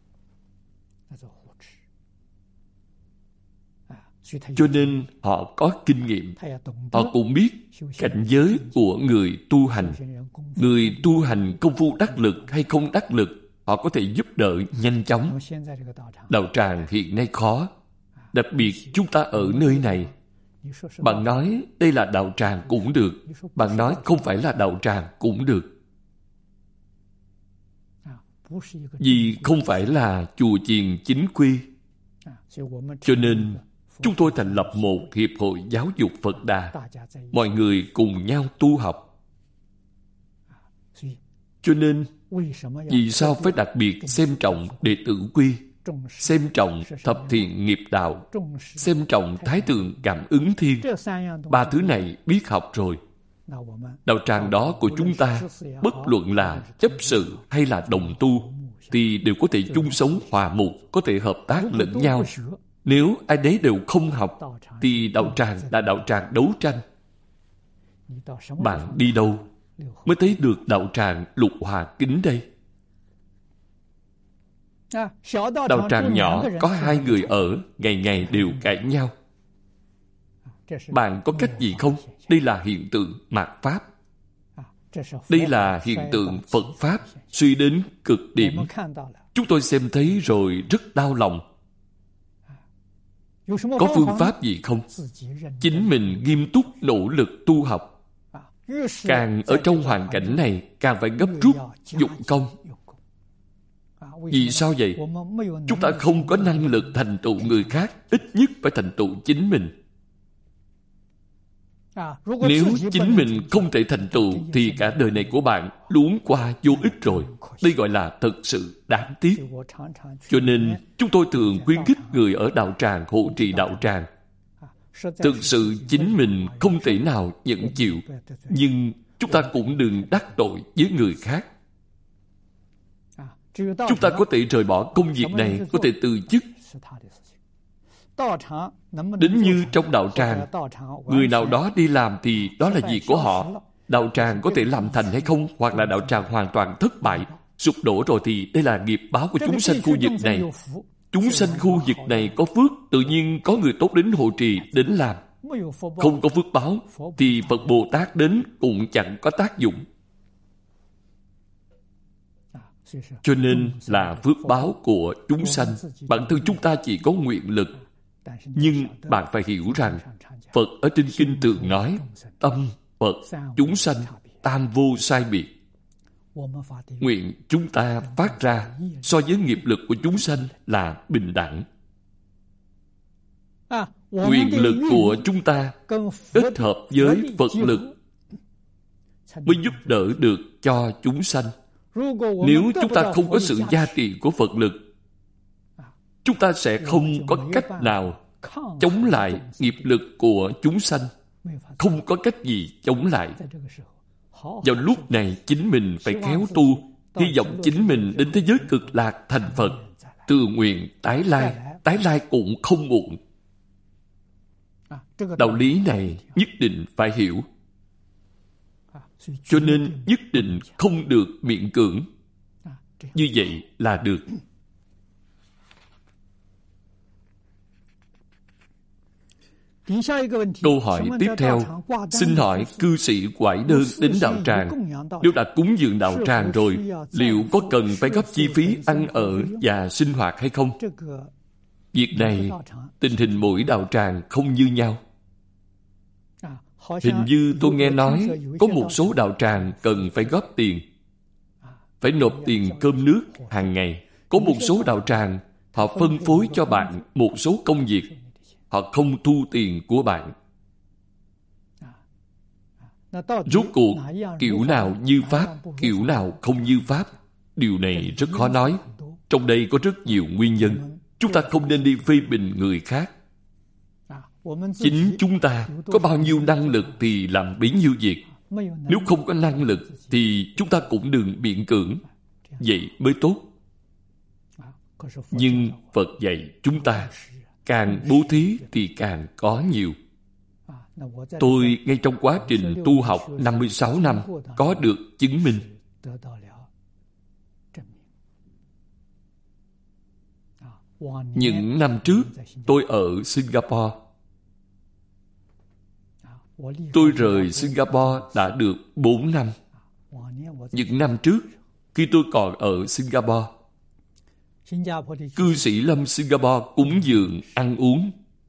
Cho nên họ có kinh nghiệm. Họ cũng biết cảnh giới của người tu hành. Người tu hành công phu đắc lực hay không đắc lực, họ có thể giúp đỡ nhanh chóng. Đạo tràng hiện nay khó. Đặc biệt chúng ta ở nơi này. Bạn nói đây là đạo tràng cũng được. Bạn nói không phải là đạo tràng cũng được. Vì không phải là chùa chiền chính quy. Cho nên chúng tôi thành lập một hiệp hội giáo dục Phật Đà. Mọi người cùng nhau tu học. Cho nên, vì sao phải đặc biệt xem trọng đệ tử quy, xem trọng thập thiện nghiệp đạo, xem trọng thái thượng cảm ứng thiên? Ba thứ này biết học rồi. Đạo tràng đó của chúng ta, bất luận là chấp sự hay là đồng tu, thì đều có thể chung sống hòa mục, có thể hợp tác lẫn nhau. Nếu ai đấy đều không học, thì đạo tràng là đạo tràng đấu tranh. Bạn đi đâu mới thấy được đạo tràng lục hòa kính đây? Đạo tràng nhỏ có hai người ở, ngày ngày đều cãi nhau. Bạn có cách gì không? Đây là hiện tượng mạt Pháp. Đây là hiện tượng Phật Pháp suy đến cực điểm. Chúng tôi xem thấy rồi rất đau lòng. Có phương pháp gì không? Chính mình nghiêm túc nỗ lực tu học. Càng ở trong hoàn cảnh này, càng phải gấp rút dụng công. Vì sao vậy? Chúng ta không có năng lực thành tựu người khác, ít nhất phải thành tựu chính mình. Nếu chính mình không thể thành tựu, thì cả đời này của bạn luống qua vô ích rồi. Đây gọi là thật sự đáng tiếc. Cho nên, chúng tôi thường khuyến khích người ở đạo tràng hộ trì đạo tràng. thực sự chính mình không thể nào nhận chịu, nhưng chúng ta cũng đừng đắc tội với người khác. Chúng ta có thể rời bỏ công việc này, có thể từ chức. Đến như trong đạo tràng, người nào đó đi làm thì đó là việc của họ. Đạo tràng có thể làm thành hay không, hoặc là đạo tràng hoàn toàn thất bại, sụp đổ rồi, thì đây là nghiệp báo của chúng sanh khu vực này. Chúng sanh khu vực này có phước, tự nhiên có người tốt đến hộ trì, đến làm. Không có phước báo thì Phật Bồ Tát đến cũng chẳng có tác dụng. Cho nên là phước báo của chúng sanh. Bản thân chúng ta chỉ có nguyện lực. Nhưng bạn phải hiểu rằng Phật ở trên kinh tường nói tâm Phật chúng sanh tam vô sai biệt. Nguyện chúng ta phát ra so với nghiệp lực của chúng sanh là bình đẳng. Nguyện lực của chúng ta kết hợp với Phật lực mới giúp đỡ được cho chúng sanh. Nếu chúng ta không có sự gia trì của Phật lực, chúng ta sẽ không có cách nào chống lại nghiệp lực của chúng sanh. Không có cách gì chống lại. Vào lúc này chính mình phải khéo tu, hy vọng chính mình đến thế giới cực lạc thành Phật. Từ nguyện tái lai, tái lai cũng không muộn. Đạo lý này nhất định phải hiểu. Cho nên nhất định không được miễn cưỡng. Như vậy là được. Câu hỏi tiếp theo, xin hỏi cư sĩ quải đơn đến đạo tràng, nếu đã cúng dường đạo tràng rồi, liệu có cần phải góp chi phí ăn ở và sinh hoạt hay không? Việc này, tình hình mỗi đạo tràng không như nhau. Hình như tôi nghe nói có một số đạo tràng cần phải góp tiền, phải nộp tiền cơm nước hàng ngày. Có một số đạo tràng họ phân phối cho bạn một số công việc, họ không thu tiền của bạn. Rốt cuộc kiểu nào như pháp, kiểu nào không như pháp, điều này rất khó nói. Trong đây có rất nhiều nguyên nhân. Chúng ta không nên đi phê bình người khác. Chính chúng ta có bao nhiêu năng lực thì làm bấy nhiêu việc. Nếu không có năng lực thì chúng ta cũng đừng miễn cưỡng. Vậy mới tốt. Nhưng Phật dạy chúng ta càng bố thí thì càng có nhiều. Tôi ngay trong quá trình tu học năm mươi sáu năm có được chứng minh. Những năm trước tôi ở Singapore. Tôi rời Singapore đã được bốn năm. Những năm trước, khi tôi còn ở Singapore, cư sĩ Lâm Singapore cúng dường ăn uống.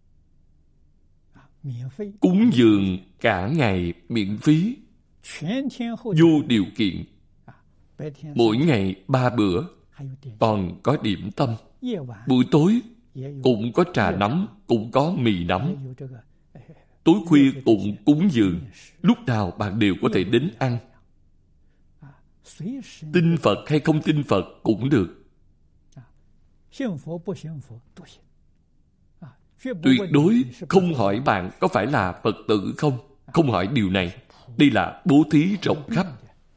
Cúng dường cả ngày miễn phí, vô điều kiện. Mỗi ngày ba bữa, còn có điểm tâm. Buổi tối cũng có trà nóng, cũng có mì nóng. Tối khuya cũng cúng dường. Lúc nào bạn đều có thể đến ăn. Tin Phật hay không tin Phật cũng được. Tuyệt đối không hỏi bạn có phải là Phật tử không. Không hỏi điều này. Đây là bố thí rộng khắp.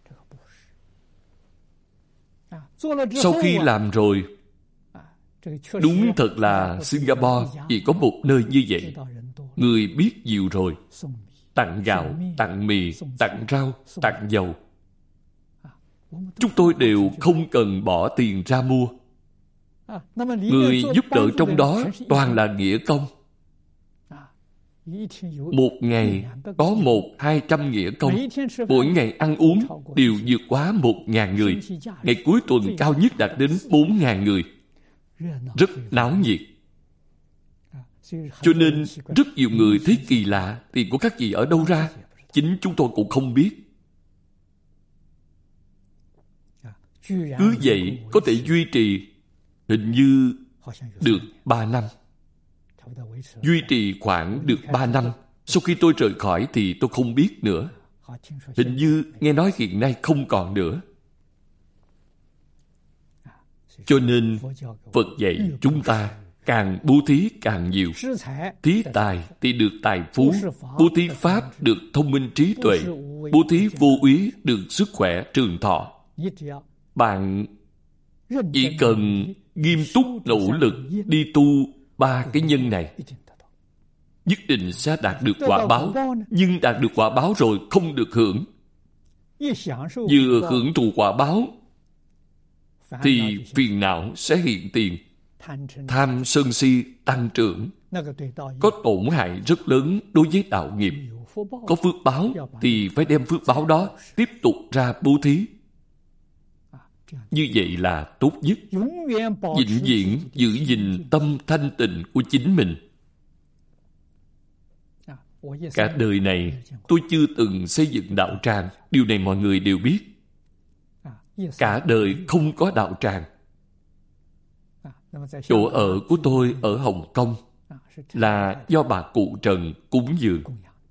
Sau khi làm rồi, đúng thật là Singapore chỉ có một nơi như vậy. Người biết nhiều rồi. Tặng gạo, tặng mì, tặng rau, tặng dầu. Chúng tôi đều không cần bỏ tiền ra mua. Người giúp đỡ trong đó toàn là nghĩa công. Một ngày có một hai trăm nghĩa công. Mỗi ngày ăn uống đều vượt quá một ngàn người. Ngày cuối tuần cao nhất đạt đến bốn ngàn người. Rất náo nhiệt. Cho nên rất nhiều người thấy kỳ lạ. Tiền của các vị ở đâu ra? Chính chúng tôi cũng không biết. Cứ vậy có thể duy trì hình như được ba năm. Duy trì khoảng được ba năm. Sau khi tôi rời khỏi thì tôi không biết nữa. Hình như nghe nói hiện nay không còn nữa. Cho nên Phật dạy chúng ta càng bố thí càng nhiều. Thí tài thì được tài phú, bố thí pháp được thông minh trí tuệ, bố thí vô úy được sức khỏe trường thọ. Bạn chỉ cần nghiêm túc nỗ lực đi tu ba cái nhân này, nhất định sẽ đạt được quả báo. Nhưng đạt được quả báo rồi không được hưởng. Vừa hưởng thụ quả báo thì phiền não sẽ hiện tiền. Tham sân si tăng trưởng, có tổn hại rất lớn đối với đạo nghiệp. Có phước báo thì phải đem phước báo đó tiếp tục ra bố thí. Như vậy là tốt nhất. Vĩnh viễn giữ gìn tâm thanh tịnh của chính mình. Cả đời này tôi chưa từng xây dựng đạo tràng. Điều này mọi người đều biết. Cả đời không có đạo tràng. Chỗ ở của tôi ở Hồng Kông là do bà cụ Trần cúng dường.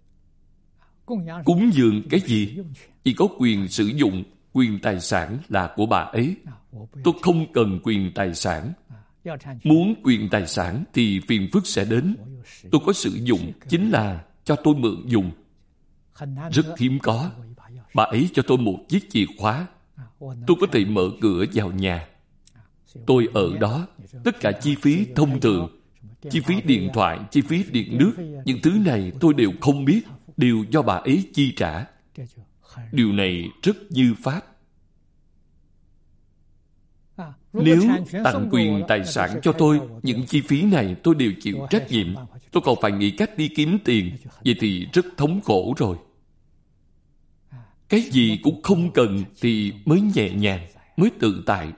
Cúng dường cái gì? Chỉ có quyền sử dụng, quyền tài sản là của bà ấy. Tôi không cần quyền tài sản. Muốn quyền tài sản thì phiền phức sẽ đến. Tôi có sử dụng chính là cho tôi mượn dùng. Rất hiếm có. Bà ấy cho tôi một chiếc chìa khóa. Tôi có thể mở cửa vào nhà. Tôi ở đó. Tất cả chi phí thông thường, chi phí điện thoại, chi phí điện nước, những thứ này tôi đều không biết, đều do bà ấy chi trả. Điều này rất như pháp. Nếu tặng quyền tài sản cho tôi, những chi phí này tôi đều chịu trách nhiệm. Tôi còn phải nghĩ cách đi kiếm tiền. Vậy thì rất thống khổ rồi. Cái gì cũng không cần thì mới nhẹ nhàng, mới tự tại.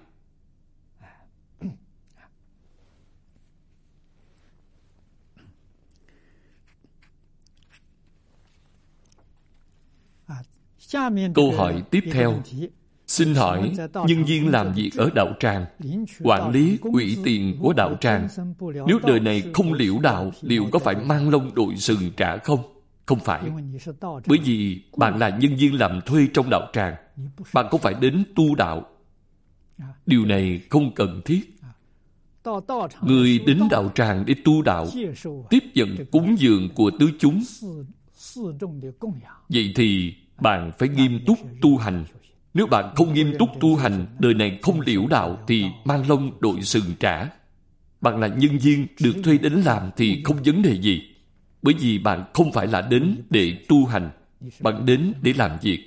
Câu hỏi tiếp theo. Xin hỏi, nhân viên làm việc ở đạo tràng, quản lý quỹ tiền của đạo tràng, nếu đời này không liễu đạo, liệu có phải mang lông đội sừng trả không? Không phải. Bởi vì bạn là nhân viên làm thuê trong đạo tràng. Bạn không phải đến tu đạo. Điều này không cần thiết. Người đến đạo tràng để tu đạo, tiếp nhận cúng dường của tứ chúng. Vậy thì bạn phải nghiêm túc tu hành. Nếu bạn không nghiêm túc tu hành, đời này không liễu đạo thì mang lông đội sừng trả. Bạn là nhân viên được thuê đến làm thì không vấn đề gì. Bởi vì bạn không phải là đến để tu hành. Bạn đến để làm việc.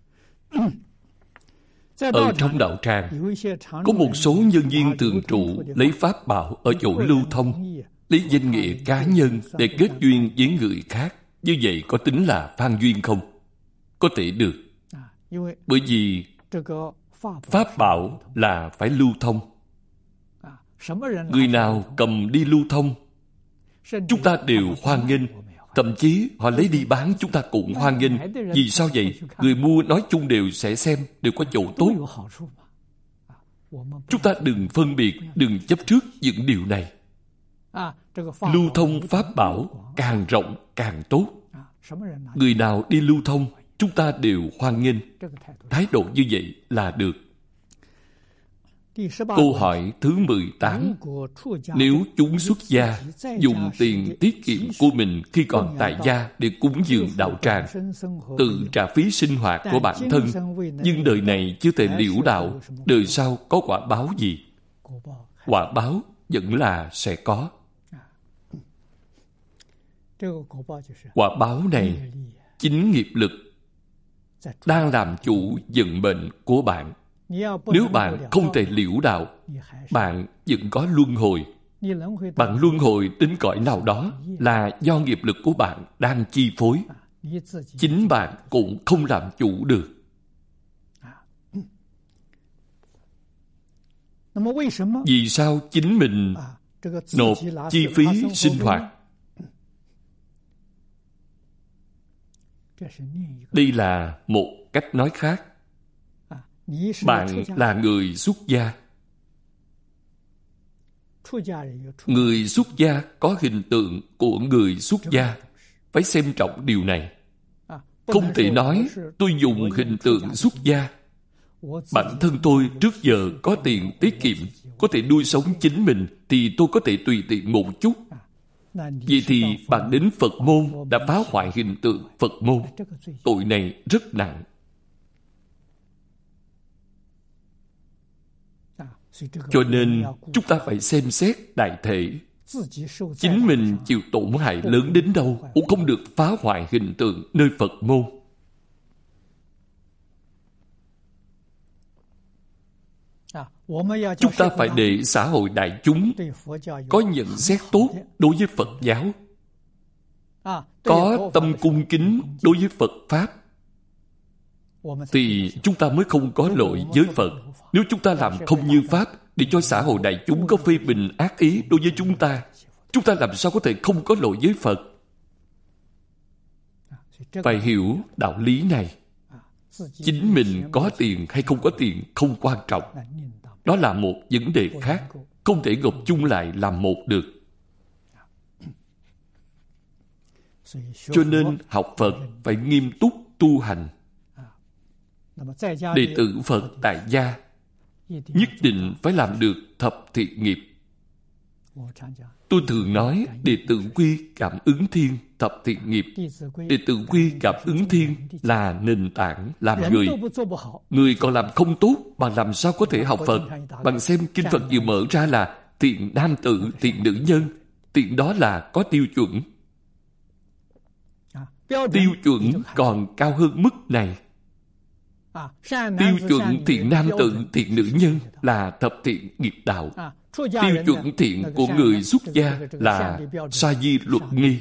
Ở trong đạo tràng, có một số nhân viên thường trụ lấy pháp bảo ở chỗ lưu thông, lấy danh nghĩa cá nhân để kết duyên với người khác. Như vậy có tính là phan duyên không? Có thể được. Bởi vì pháp bảo là phải lưu thông. Người nào cầm đi lưu thông, chúng ta đều hoan nghênh. Thậm chí họ lấy đi bán, chúng ta cũng hoan nghênh. Vì sao vậy? Người mua nói chung đều sẽ xem, đều có chỗ tốt. Chúng ta đừng phân biệt, đừng chấp trước những điều này. Lưu thông pháp bảo càng rộng càng tốt. Người nào đi lưu thông, chúng ta đều hoan nghênh. Thái độ như vậy là được. Câu hỏi thứ mười tám. Nếu chúng xuất gia dùng tiền tiết kiệm của mình khi còn tại gia để cúng dường đạo tràng, tự trả phí sinh hoạt của bản thân, nhưng đời này chưa thể liễu đạo, đời sau có quả báo gì? Quả báo vẫn là sẽ có. Quả báo này chính nghiệp lực đang làm chủ vận mệnh của bạn. Nếu bạn không thể liễu đạo, bạn vẫn có luân hồi. Bạn luân hồi đến cõi nào đó là do nghiệp lực của bạn đang chi phối. Chính bạn cũng không làm chủ được. Vì sao chính mình nộp chi phí sinh hoạt? Đây là một cách nói khác. Bạn là người xuất gia. Người xuất gia có hình tượng của người xuất gia. Phải xem trọng điều này. Không thể nói tôi dùng hình tượng xuất gia. Bản thân tôi trước giờ có tiền tiết kiệm, có thể nuôi sống chính mình, thì tôi có thể tùy tiện một chút. Vậy thì bạn đến Phật môn đã phá hoại hình tượng Phật môn. Tội này rất nặng. Cho nên chúng ta phải xem xét đại thể. Chính mình chịu tổn hại lớn đến đâu cũng không được phá hoại hình tượng nơi Phật môn. Chúng ta phải để xã hội đại chúng có nhận xét tốt đối với Phật giáo, có tâm cung kính đối với Phật Pháp, thì chúng ta mới không có lỗi với Phật. Nếu chúng ta làm không như Pháp để cho xã hội đại chúng có phê bình ác ý đối với chúng ta, chúng ta làm sao có thể không có lỗi với Phật? Phải hiểu đạo lý này. Chính mình có tiền hay không có tiền không quan trọng. Đó là một vấn đề khác, không thể gộp chung lại làm một được. Cho nên học Phật phải nghiêm túc tu hành. Đệ tử Phật tại gia nhất định phải làm được thập thiện nghiệp. Tôi thường nói đệ tử quy cảm ứng thiên, thập thiện nghiệp. Đệ tử quy cảm ứng thiên là nền tảng làm người. Người còn làm không tốt, bằng làm sao có thể học Phật? Bằng xem kinh Phật vừa mở ra là thiện nam tử, thiện nữ nhân. Thiện đó là có tiêu chuẩn. Tiêu chuẩn còn cao hơn mức này. Tiêu chuẩn thiện nam tử, thiện nữ nhân là thập thiện nghiệp đạo. Tiêu chuẩn thiện của người xuất gia là sa di luật nghi.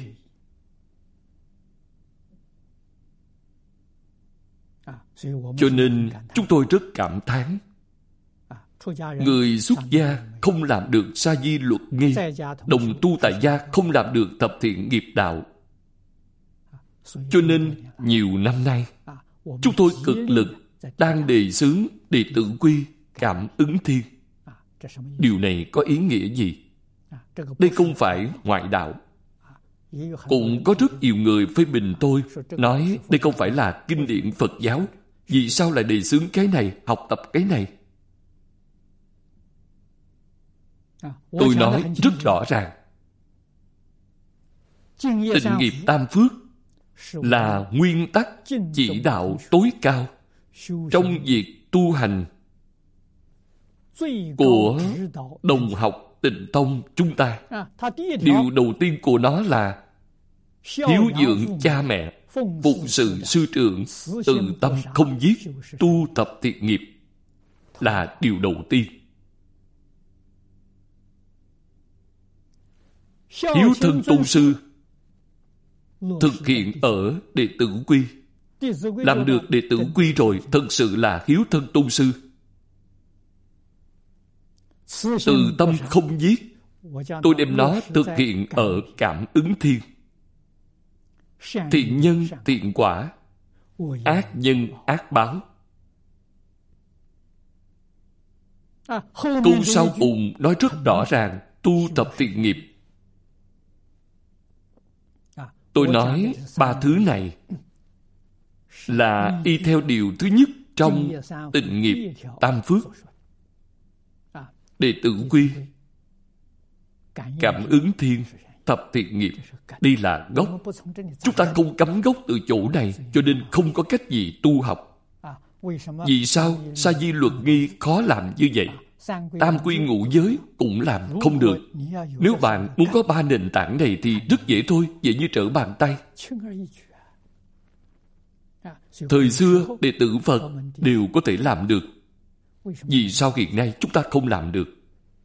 Cho nên chúng tôi rất cảm thán. Người xuất gia không làm được sa di luật nghi, đồng tu tại gia không làm được thập thiện nghiệp đạo. Cho nên nhiều năm nay chúng tôi cực lực đang đề xướng đệ tử quy cảm ứng thiên. Điều này có ý nghĩa gì? Đây không phải ngoại đạo. Cũng có rất nhiều người phê bình tôi, nói đây không phải là kinh điển Phật giáo. Vì sao lại đề xướng cái này, học tập cái này? Tôi nói rất rõ ràng. Tịnh nghiệp tam phước là nguyên tắc chỉ đạo tối cao trong việc tu hành của đồng học Tịnh Tông chúng ta. Điều đầu tiên của nó là hiếu dưỡng cha mẹ, phụng sự sư trưởng, từ tâm không giết, tu tập thiện nghiệp là điều đầu tiên. Hiếu thân tôn sư thực hiện ở đệ tử quy. Làm được đệ tử quy rồi, thật sự là hiếu thân tôn sư. Từ tâm không giết, tôi đem nó thực hiện ở cảm ứng thiên. Thiện nhân thiện quả, ác nhân ác báo. Câu sau cùng nói rất rõ ràng, tu tập thiện nghiệp. Tôi nói ba thứ này là y theo điều thứ nhất trong tịnh nghiệp tam phước. Đệ tử quy, cảm ứng thiên, thập thiện nghiệp, đây là gốc. Chúng ta không cắm gốc từ chỗ này, cho nên không có cách gì tu học. Vì sao sa di luật nghi khó làm như vậy? Tam quy ngũ giới cũng làm không được. Nếu bạn muốn có ba nền tảng này thì rất dễ thôi, dễ như trở bàn tay. Thời xưa đệ tử Phật đều có thể làm được. Vì sao hiện nay chúng ta không làm được?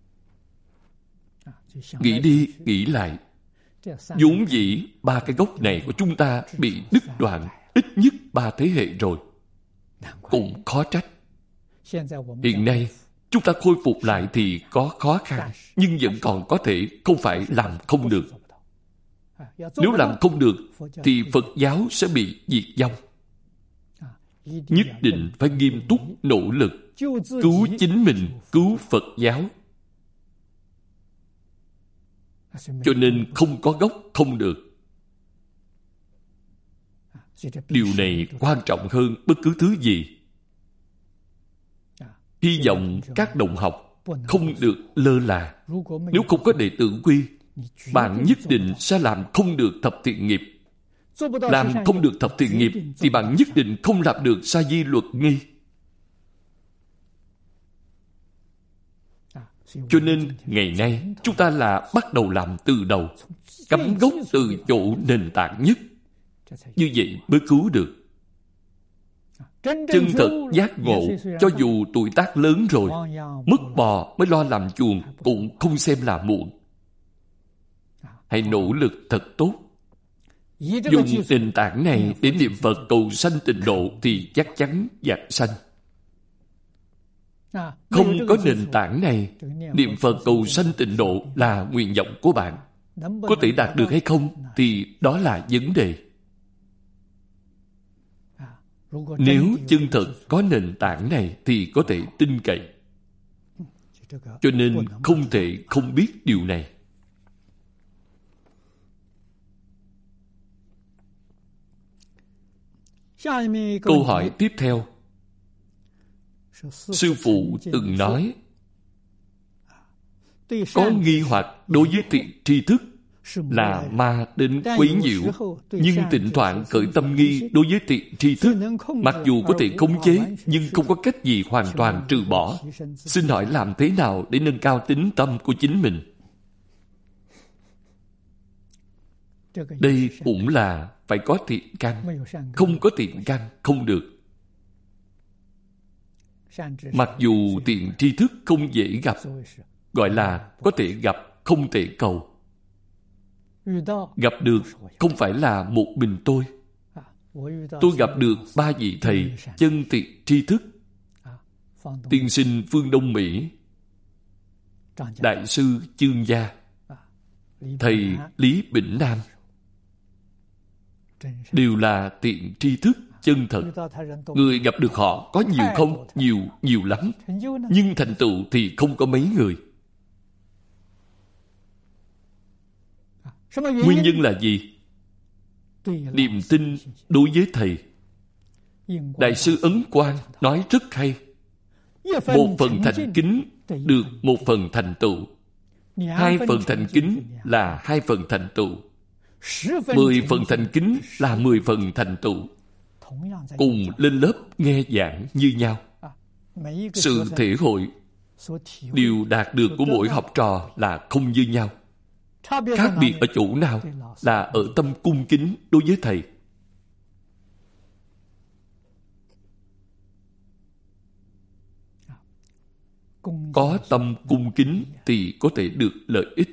Nghĩ đi, nghĩ lại. Vốn dĩ ba cái gốc này của chúng ta bị đứt đoạn ít nhất ba thế hệ rồi. Cũng khó trách. Hiện nay chúng ta khôi phục lại thì có khó khăn, nhưng vẫn còn có thể, không phải làm không được. Nếu làm không được thì Phật giáo sẽ bị diệt vong. Nhất định phải nghiêm túc nỗ lực cứu chính mình, cứu Phật giáo. Cho nên không có gốc không được. Điều này quan trọng hơn bất cứ thứ gì. Hy vọng các đồng học không được lơ là. Nếu không có đệ tử quy, bạn nhất định sẽ làm không được thập thiện nghiệp. Làm không được thập thiện nghiệp thì bạn nhất định không làm được sa di luật nghi. Cho nên ngày nay chúng ta là bắt đầu làm từ đầu, cắm gốc từ chỗ nền tảng nhất. Như vậy mới cứu được. Chân thật giác ngộ, cho dù tuổi tác lớn rồi, mất bò mới lo làm chuồng cũng không xem là muộn. Hãy nỗ lực thật tốt. Dùng nền tảng này để niệm Phật cầu sanh tịnh độ thì chắc chắn vãng sanh. Không có nền tảng này, niệm Phật cầu sanh tịnh độ là nguyện vọng của bạn. Có thể đạt được hay không thì đó là vấn đề. Nếu chân thật có nền tảng này thì có thể tin cậy. Cho nên không thể không biết điều này. Câu hỏi tiếp theo. Sư phụ từng nói, có nghi hoặc đối với thiện tri thức là ma đến quấy nhiễu, nhưng thỉnh thoảng khởi tâm nghi đối với thiện tri thức, mặc dù có thể khống chế nhưng không có cách gì hoàn toàn trừ bỏ. Xin hỏi làm thế nào để nâng cao tín tâm của chính mình? Đây cũng là phải có thiện căn. Không có thiện căn không được. Mặc dù thiện tri thức không dễ gặp, gọi là có thể gặp, không thể cầu. Gặp được không phải là một mình tôi. Tôi gặp được ba vị thầy chân thiện tri thức. Tiên sinh Phương Đông Mỹ, Đại sư Chương Gia, thầy Lý Bỉnh Nam, đều là thiện tri thức chân thật. Người gặp được họ có nhiều không? Nhiều, nhiều lắm. Nhưng thành tựu thì không có mấy người. Nguyên nhân là gì? Niềm tin đối với thầy. Đại sư Ấn Quang nói rất hay. Một phần thành kính được một phần thành tựu. Hai phần thành kính là hai phần thành tựu. Mười phần thành kính là mười phần thành tựu. Cùng lên lớp nghe giảng như nhau. Sự thể hội, điều đạt được của mỗi học trò là không như nhau. Khác biệt ở chỗ nào? Là ở tâm cung kính đối với thầy. Có tâm cung kính thì có thể được lợi ích.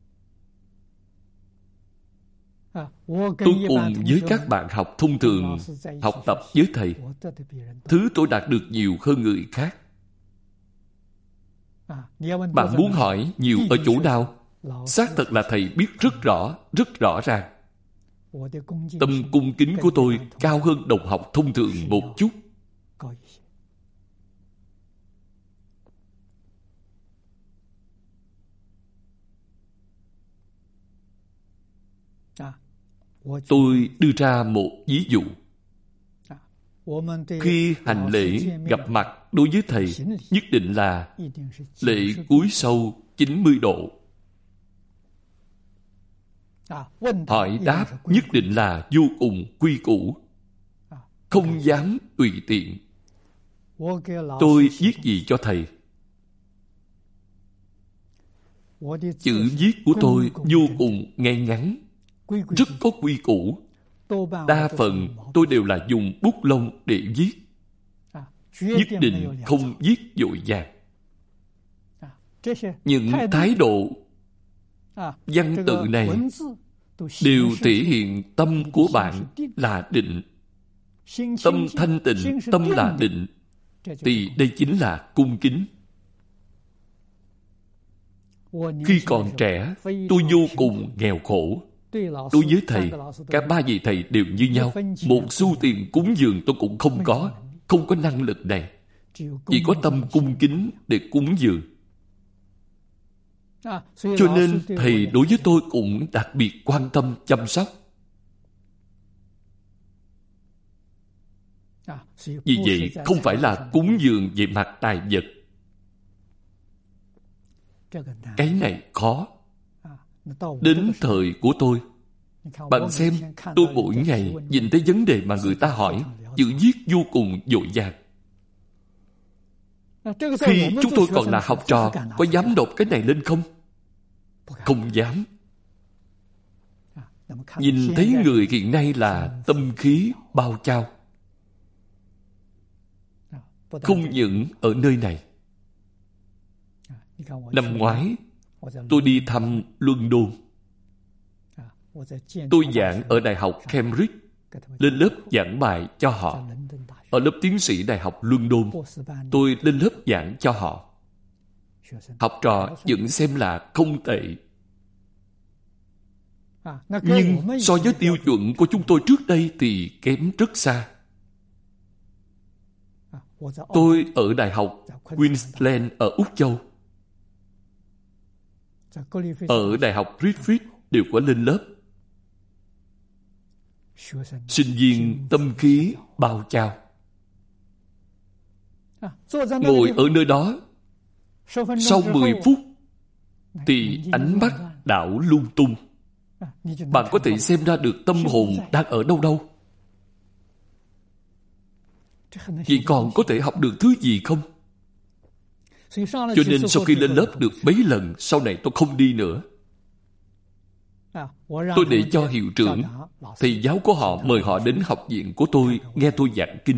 Tôi cùng với các bạn học thông thường học tập với thầy, thứ tôi đạt được nhiều hơn người khác. Bạn muốn hỏi nhiều ở chỗ nào? Xác thật là thầy biết rất rõ, rất rõ ràng. Tâm cung kính của tôi cao hơn đồng học thông thường một chút. Tôi đưa ra một ví dụ. Khi hành lễ gặp mặt đối với thầy, nhất định là lễ cúi sâu chín mươi độ. Hỏi đáp nhất định là vô cùng quy củ, không dám tùy tiện. Tôi viết gì cho thầy? Chữ viết của tôi vô cùng ngay ngắn, rất có quy củ. Đa phần tôi đều là dùng bút lông để viết. Nhất định không viết vội vàng. Những thái độ văn tự này đều thể hiện tâm của bạn là định. Tâm thanh tịnh, tâm là định, thì đây chính là cung kính. Khi còn trẻ, tôi vô cùng nghèo khổ. Đối với thầy, cả ba vị thầy đều như nhau. Một xu tiền cúng dường tôi cũng không có. Không có năng lực này. Chỉ có tâm cung kính để cúng dường. Cho nên thầy đối với tôi cũng đặc biệt quan tâm chăm sóc. Vì vậy không phải là cúng dường về mặt tài vật, Cái này khó. Đến thời của tôi, bạn xem, tôi mỗi ngày nhìn thấy vấn đề mà người ta hỏi, chữ viết vô cùng dội vàng. Khi chúng tôi còn là học trò, có dám nộp cái này lên không? Không dám. Nhìn thấy người hiện nay là tâm khí bao trao. Không những ở nơi này. Năm ngoái, tôi đi thăm London. Tôi giảng ở Đại học Cambridge, lên lớp giảng bài cho họ. Ở lớp tiến sĩ Đại học London, tôi lên lớp giảng cho họ. Học trò vẫn xem là không tệ. Nhưng so với tiêu chuẩn của chúng tôi trước đây thì kém rất xa. Tôi ở Đại học Queensland ở Úc Châu. Ở Đại học Griffith đều có lên lớp. Sinh viên tâm khí bao trao. Ngồi ở nơi đó, sau mười phút thì ánh mắt đảo lung tung. Bạn có thể xem ra được tâm hồn đang ở đâu đâu. Vậy còn có thể học được thứ gì không? Cho nên sau khi lên lớp được mấy lần, sau này tôi không đi nữa. Tôi để cho hiệu trưởng, thầy giáo của họ mời họ đến học viện của tôi nghe tôi giảng kinh.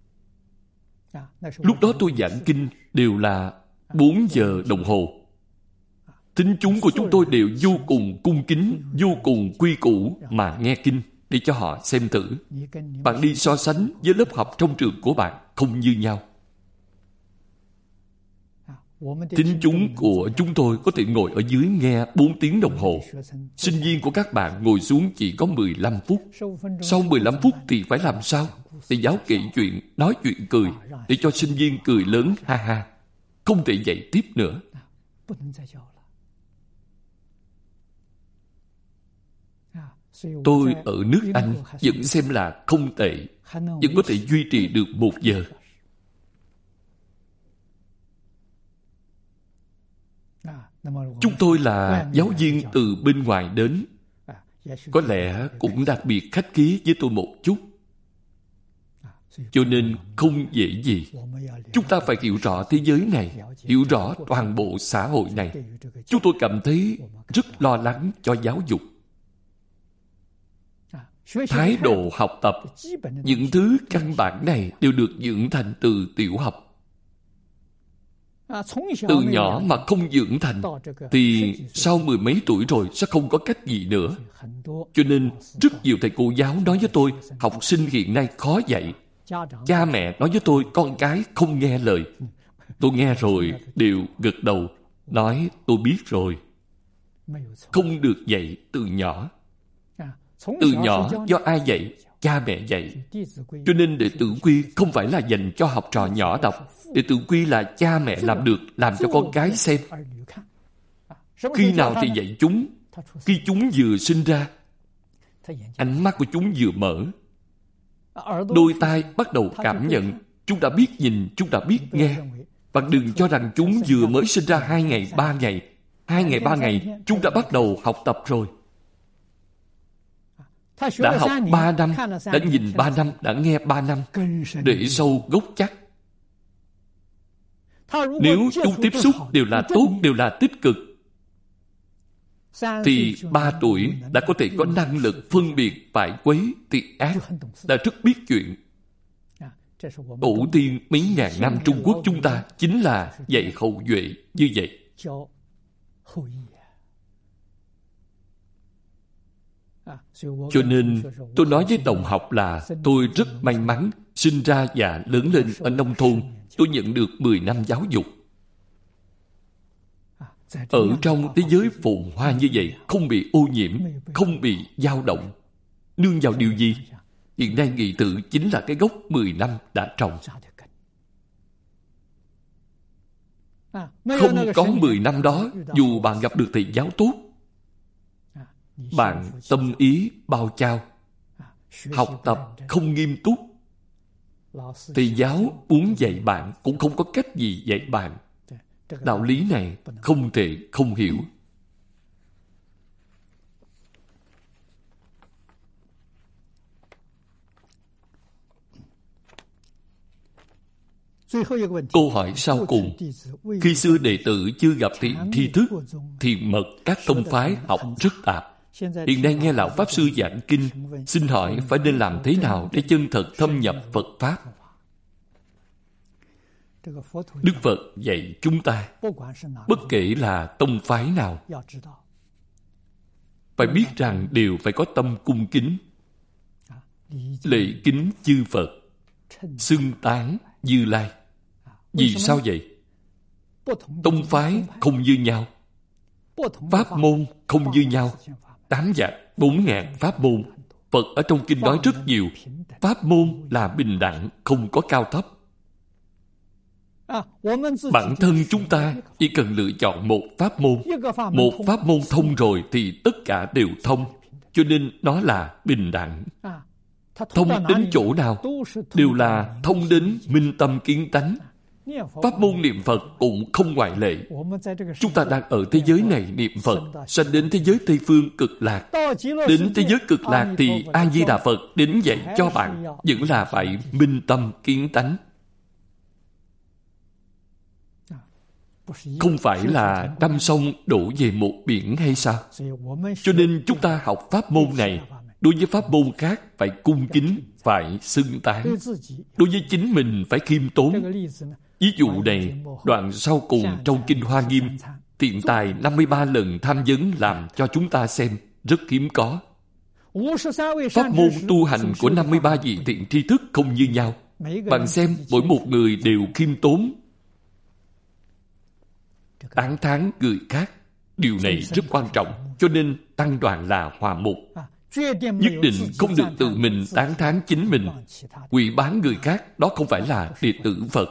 Lúc đó tôi giảng kinh đều là bốn giờ đồng hồ. Thính chúng của chúng tôi đều vô cùng cung kính, vô cùng quy củ mà nghe kinh để cho họ xem thử. Bạn đi so sánh với lớp học trong trường của bạn không như nhau. Thính chúng của chúng tôi có thể ngồi ở dưới nghe bốn tiếng đồng hồ. Sinh viên của các bạn ngồi xuống chỉ có mười lăm phút. Sau mười lăm phút thì phải làm sao? Thầy giáo kể chuyện, nói chuyện cười, để cho sinh viên cười lớn ha ha. Không thể dạy tiếp nữa. Tôi ở nước Anh vẫn xem là không tệ, vẫn có thể duy trì được một giờ. Chúng tôi là giáo viên từ bên ngoài đến, có lẽ cũng đặc biệt khách khí với tôi một chút. Cho nên không dễ gì. Chúng ta phải hiểu rõ thế giới này, hiểu rõ toàn bộ xã hội này. Chúng tôi cảm thấy rất lo lắng cho giáo dục. Thái độ học tập, những thứ căn bản này đều được dưỡng thành từ tiểu học. Từ nhỏ mà không dưỡng thành thì sau mười mấy tuổi rồi sẽ không có cách gì nữa. Cho nên rất nhiều thầy cô giáo nói với tôi, học sinh hiện nay khó dạy. Cha mẹ nói với tôi, con cái không nghe lời. Tôi nghe rồi đều gật đầu, nói tôi biết rồi. Không được dạy từ nhỏ. Từ nhỏ do ai dạy? Cha mẹ dạy. Cho nên đệ tử quy không phải là dành cho học trò nhỏ đọc. Đệ tử quy là cha mẹ làm được, làm cho con cái xem. Khi nào thì dạy chúng? Khi chúng vừa sinh ra, ánh mắt của chúng vừa mở, đôi tai bắt đầu cảm nhận. Chúng đã biết nhìn, chúng đã biết nghe. Bạn đừng cho rằng chúng vừa mới sinh ra hai ngày, ba ngày. Hai ngày, ba ngày, chúng đã bắt đầu học tập rồi. Đã học ba năm, đã nhìn ba năm, đã nghe ba năm, để sâu gốc chắc. Nếu chúng tiếp xúc đều là tốt, đều là tích cực, thì ba tuổi đã có thể có năng lực phân biệt phải quấy thiệt ác, đã rất biết chuyện. Tổ tiên mấy ngàn năm Trung Quốc chúng ta chính là dạy hậu duệ như vậy. Cho nên tôi nói với đồng học là tôi rất may mắn sinh ra và lớn lên ở nông thôn. Tôi nhận được mười năm giáo dục. Ở trong thế giới phồn hoa như vậy, không bị ô nhiễm, không bị dao động. Nương vào điều gì? Hiện nay nghị tự chính là cái gốc mười năm đã trồng. Không có mười năm đó, dù bạn gặp được thầy giáo tốt, bạn tâm ý bao trao, học tập không nghiêm túc, thầy giáo muốn dạy bạn cũng không có cách gì dạy bạn. Đạo lý này không thể không hiểu. Câu hỏi sau cùng: khi xưa đệ tử chưa gặp thiện tri thức, thiện mật các tông phái học rất tạp. Hiện nay nghe Lão Pháp Sư giảng kinh, xin hỏi phải nên làm thế nào để chân thật thâm nhập Phật Pháp? Đức Phật dạy chúng ta, bất kể là tông phái nào, phải biết rằng đều phải có tâm cung kính, lễ kính chư Phật, xưng tán Như Lai. Vì sao vậy? Tông phái không như nhau, pháp môn không như nhau. Tám vạn bốn ngàn pháp môn, Phật ở trong kinh nói rất nhiều. Pháp môn là bình đẳng, không có cao thấp. Bản thân chúng ta chỉ cần lựa chọn một pháp môn. Một pháp môn thông rồi thì tất cả đều thông. Cho nên nó là bình đẳng. Thông đến chỗ nào đều là thông đến minh tâm kiến tánh. Pháp môn niệm Phật cũng không ngoại lệ. Chúng ta đang ở thế giới này niệm Phật, sanh đến thế giới Tây Phương cực lạc. Đến thế giới cực lạc thì A-di-đà Phật đến dạy cho bạn vẫn là phải minh tâm kiến tánh. Không phải là trăm sông đổ về một biển hay sao? Cho nên chúng ta học pháp môn này, đối với pháp môn khác phải cung kính, phải xưng tán. Đối với chính mình phải khiêm tốn. Ví dụ này, đoạn sau cùng trong Kinh Hoa Nghiêm, Thiện Tài năm mươi ba lần tham vấn làm cho chúng ta xem, rất hiếm có. Pháp môn tu hành của năm mươi ba vị thiện tri thức không như nhau. Bạn xem, mỗi một người đều khiêm tốn, tán thán người khác. Điều này rất quan trọng, cho nên tăng đoàn là hòa mục. Nhất định không được tự mình tán thán chính mình, quỳ báng người khác, đó không phải là đệ tử Phật.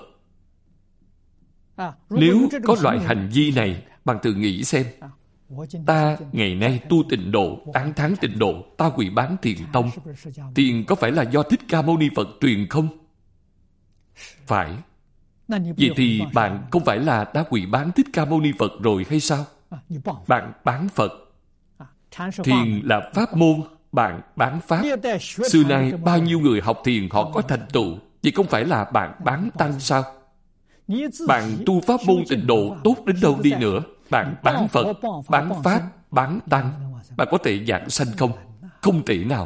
Nếu có loại hành vi này, bạn tự nghĩ xem. Ta ngày nay tu tịnh độ, tán thán tịnh độ, ta quỳ báng Thiền Tông. Thiền có phải là do Thích Ca Mâu Ni Phật truyền không? Phải. Vậy thì bạn không phải là đã quỳ báng Thích Ca Mâu Ni Phật rồi hay sao? Bạn báng Phật. Thiền là pháp môn, bạn báng pháp. Xưa nay bao nhiêu người học thiền họ có thành tựu, vậy không phải là bạn báng tăng sao? Bạn tu pháp môn tịnh độ tốt đến đâu đi nữa, bạn báng Phật, báng pháp, báng tăng, bạn có thể giảng sanh không? Không thể nào.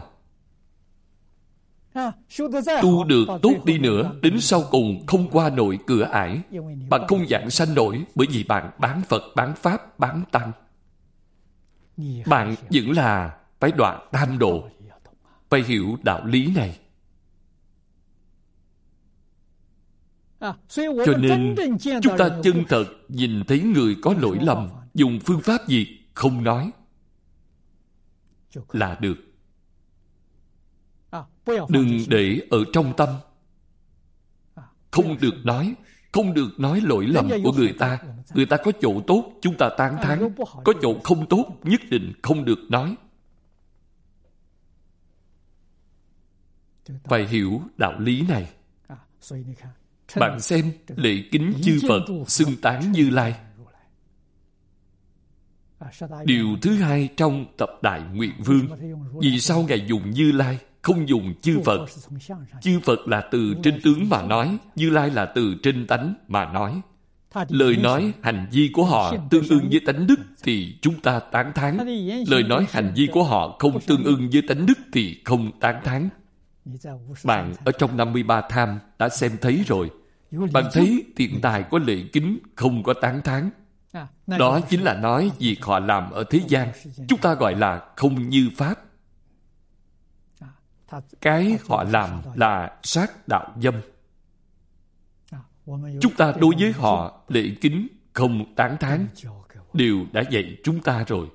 Tu được tốt đi nữa, đến sau cùng không qua nổi cửa ải. Bạn không giảng sanh nổi, bởi vì bạn báng Phật, báng pháp, báng tăng. Bạn vẫn là phải đoạn tam độ, phải hiểu đạo lý này. Cho nên chúng ta chân thật nhìn thấy người có lỗi lầm, dùng phương pháp gì không nói là được. Đừng để ở trong tâm. Không được nói, không được nói lỗi lầm của người ta. Người ta có chỗ tốt, chúng ta tán thán. Có chỗ không tốt, nhất định không được nói. Phải hiểu đạo lý này. Bạn xem lễ kính chư Phật, xưng tán Như Lai. Điều thứ hai trong tập Đại Nguyện Vương, vì sao Ngài dùng Như Lai, không dùng chư Phật? Chư Phật là từ trên tướng mà nói, Như Lai là từ trên tánh mà nói. Lời nói, hành vi của họ tương ưng với tánh đức thì chúng ta tán thán. Lời nói, hành vi của họ không tương ưng với tánh đức thì không tán thán. Bạn ở trong năm mươi ba tham đã xem thấy rồi. Bạn thấy Thiện Tài có lễ kính, không có tán thán. Đó chính là nói việc họ làm ở thế gian. Chúng ta gọi là không như Pháp. Cái họ làm là sát đạo dâm. Chúng ta đối với họ lễ kính, không tán thán, đều đã dạy chúng ta rồi.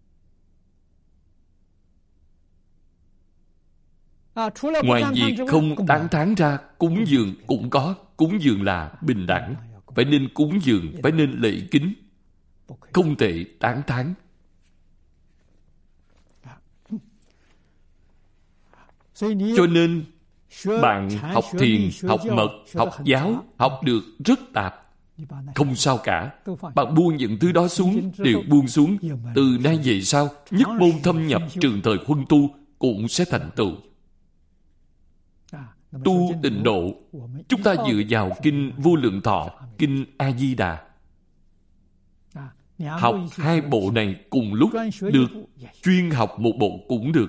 Ngoài việc không tán thán ra, cúng dường cũng có. Cúng dường là bình đẳng. Phải nên cúng dường, phải nên lễ kính, không thể tán thán. Cho nên bạn học thiền, học mật, học giáo, học được rất tạp. Không sao cả. Bạn buông những thứ đó xuống, đều buông xuống. Từ nay về sau, nhất môn thâm nhập trường thời huân tu cũng sẽ thành tựu. Tu tịnh độ, chúng ta dựa vào kinh Vô Lượng Thọ, kinh A Di Đà. Học hai bộ này cùng lúc được, chuyên học một bộ cũng được.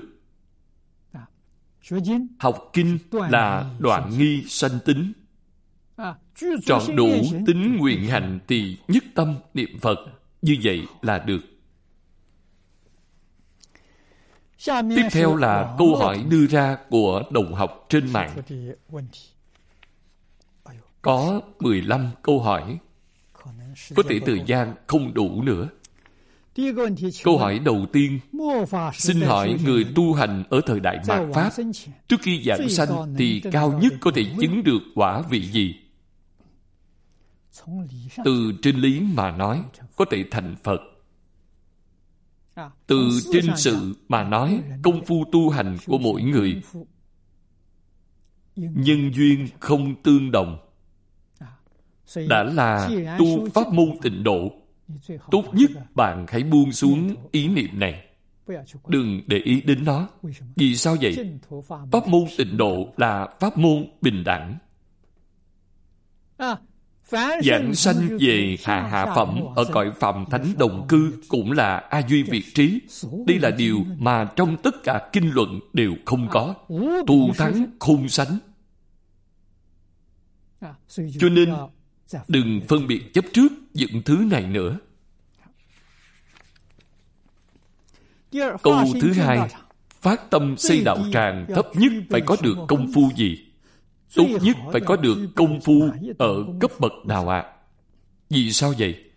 Học kinh là đoạn nghi sanh tính, trọn đủ tính nguyện hành thì nhất tâm niệm Phật. Như vậy là được. Tiếp theo là câu hỏi đưa ra của đồng học trên mạng. Có mười lăm câu hỏi. Có thể thời gian không đủ nữa. Câu hỏi đầu tiên, xin hỏi người tu hành ở thời đại mạt Pháp, trước khi giảng sanh thì cao nhất có thể chứng được quả vị gì? Từ trên lý mà nói, có thể thành Phật. Từ trên sự mà nói, công phu tu hành của mỗi người, nhân duyên không tương đồng. Đã là tu pháp môn tịnh độ, tốt nhất bạn hãy buông xuống ý niệm này. Đừng để ý đến nó. Vì sao vậy? Pháp môn tịnh độ là pháp môn bình đẳng. Giảng sanh về hạ hạ phẩm ở cõi phàm thánh đồng cư cũng là A Duy Việt trí. Đây là điều mà trong tất cả kinh luận đều không có. Thù thắng khôn sánh. Cho nên đừng phân biệt chấp trước những thứ này nữa. Câu thứ hai, phát tâm xây đạo tràng thấp nhất phải có được công phu gì? Tốt nhất phải có được công phu ở cấp bậc nào ạ? À? Vì sao vậy?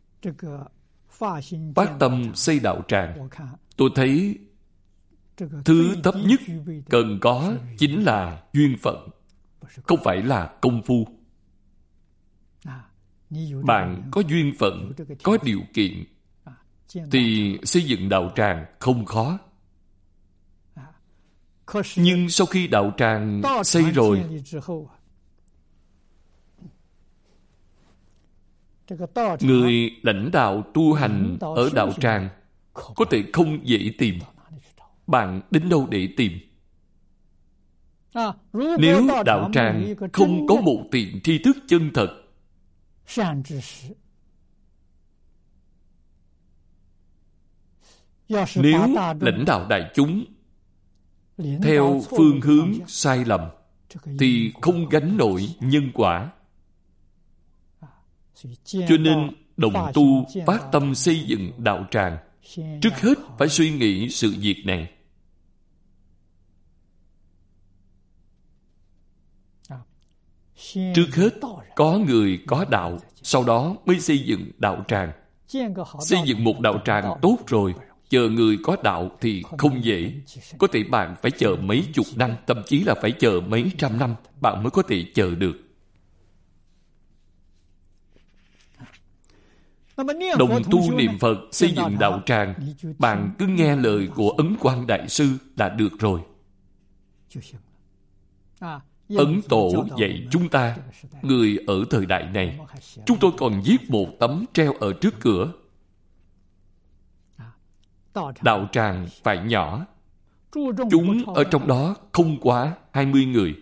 Phát tâm xây đạo tràng, tôi thấy thứ thấp nhất cần có chính là duyên phận, không phải là công phu. Bạn có duyên phận, có điều kiện thì xây dựng đạo tràng không khó. Nhưng sau khi đạo tràng xây rồi, người lãnh đạo tu hành ở đạo tràng có thể không dễ tìm. Bạn đến đâu để tìm? Nếu đạo tràng không có một tiện tri thức chân thật, nếu lãnh đạo đại chúng theo phương hướng sai lầm thì không gánh nổi nhân quả. Cho nên đồng tu phát tâm xây dựng đạo tràng, trước hết phải suy nghĩ sự việc này. Trước hết có người có đạo, sau đó mới xây dựng đạo tràng. Xây dựng một đạo tràng tốt rồi, chờ người có đạo thì không dễ. Có thể bạn phải chờ mấy chục năm, thậm chí là phải chờ mấy trăm năm, bạn mới có thể chờ được. Đồng tu niệm Phật, xây dựng đạo tràng, bạn cứ nghe lời của Ấn Quang Đại Sư là được rồi. Ấn Tổ dạy chúng ta, người ở thời đại này, chúng tôi còn viết một tấm treo ở trước cửa. Đạo tràng phải nhỏ, chúng ở trong đó không quá hai mươi người.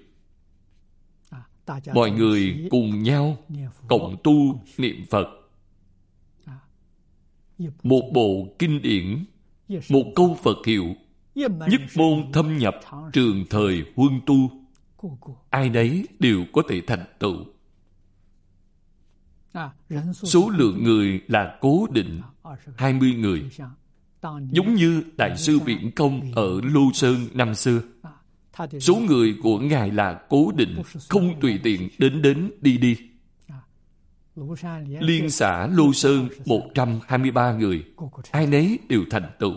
Mọi người cùng nhau cộng tu niệm Phật. Một bộ kinh điển, một câu Phật hiệu, nhất môn thâm nhập trường thời huân tu, ai nấy đều có thể thành tựu. Số lượng người là cố định, hai mươi người. Giống như Đại sư Viễn Công ở Lô Sơn năm xưa. Số người của Ngài là cố định, không tùy tiện đến đến đi đi. Liên xã Lô Sơn một trăm hai mươi ba người, ai nấy đều thành tựu.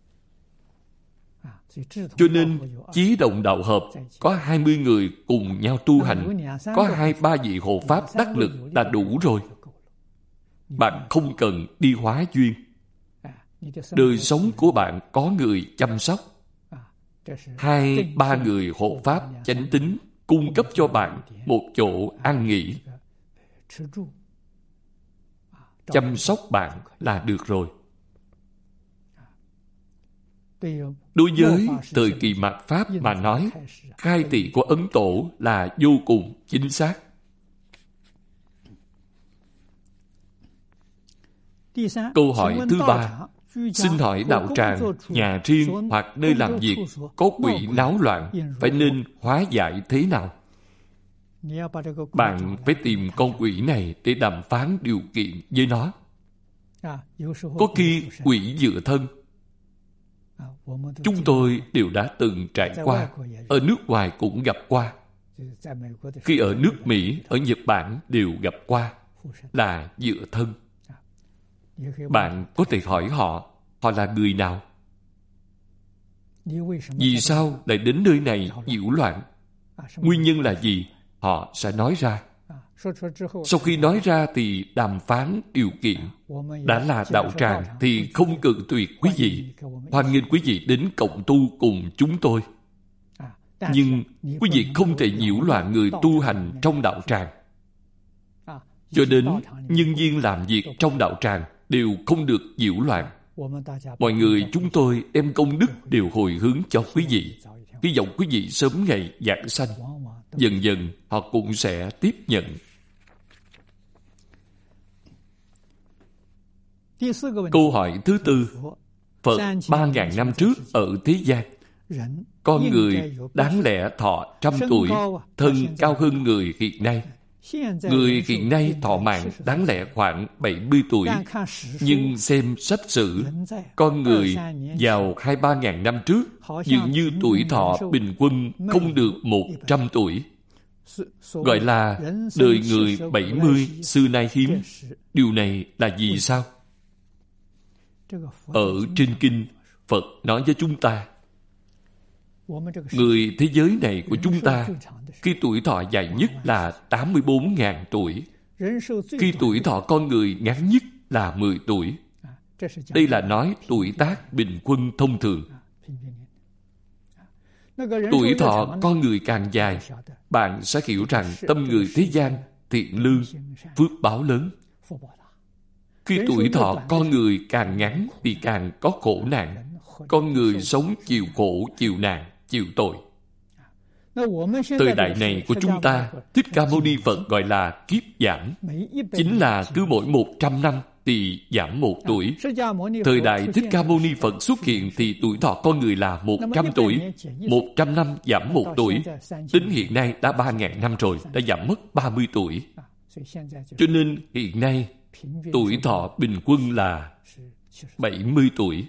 Cho nên chí đồng đạo hợp, có hai mươi người cùng nhau tu hành, có hai ba vị hộ pháp đắc lực là đủ rồi. Bạn không cần đi hóa duyên. Đời sống của bạn có người chăm sóc, hai ba người hộ pháp chánh tín cung cấp cho bạn một chỗ an nghỉ. chăm sóc bạn là được rồi. Đối với thời kỳ mạt Pháp mà nói, khai thị của Ấn Tổ là vô cùng chính xác. Câu hỏi thứ ba, xin hỏi đạo tràng, nhà riêng hoặc nơi làm việc có quỷ náo loạn, phải nên hóa giải thế nào? Bạn phải tìm con quỷ này để đàm phán điều kiện với nó. Có khi quỷ dựa thân. Chúng tôi đều đã từng trải qua, ở nước ngoài cũng gặp qua. Khi ở nước Mỹ, ở Nhật Bản đều gặp qua, là dựa thân. Bạn có thể hỏi họ, họ là người nào? Vì sao lại đến nơi này nhiễu loạn? Nguyên nhân là gì? Họ sẽ nói ra. Sau khi nói ra thì đàm phán điều kiện. Đã là đạo tràng thì không cự tuyệt quý vị. Hoan nghênh quý vị đến cộng tu cùng chúng tôi. Nhưng quý vị không thể nhiễu loạn người tu hành trong đạo tràng. Cho đến nhân viên làm việc trong đạo tràng đều không được nhiễu loạn. Mọi người chúng tôi đem công đức đều hồi hướng cho quý vị. Hy vọng quý vị sớm ngày giảng sanh. Dần dần họ cũng sẽ tiếp nhận. Câu hỏi thứ tư, Phật ba ngàn năm trước ở thế gian, con người đáng lẽ thọ trăm tuổi, thân cao hơn người hiện nay. Người hiện nay thọ mạng đáng lẽ khoảng bảy mươi tuổi, nhưng xem sách sử, con người vào hai ba ngàn năm trước dường như tuổi thọ bình quân không được một trăm tuổi. Gọi là đời người bảy mươi xưa nay hiếm. Điều này là gì sao? Ở trên kinh, Phật nói với chúng ta, người thế giới này của chúng ta, khi tuổi thọ dài nhất là tám mươi bốn nghìn tuổi. Khi tuổi thọ con người ngắn nhất là mười tuổi. Đây là nói tuổi tác bình quân thông thường. Tuổi thọ con người càng dài, bạn sẽ hiểu rằng tâm người thế gian thiện lương, phước báo lớn. Khi tuổi thọ con người càng ngắn thì càng có khổ nạn. Con người sống chịu khổ, chịu nạn, chịu tội. Thời đại này của chúng ta, Thích Ca Mâu Ni Phật gọi là kiếp giảm. Chính là cứ mỗi một trăm năm thì giảm một tuổi. Thời đại Thích Ca Mâu Ni Phật xuất hiện thì tuổi thọ con người là một trăm tuổi. Một trăm năm giảm một tuổi. Đến hiện nay đã ba ngàn năm rồi, đã giảm mất ba mươi tuổi. Cho nên hiện nay, tuổi thọ bình quân là bảy mươi tuổi.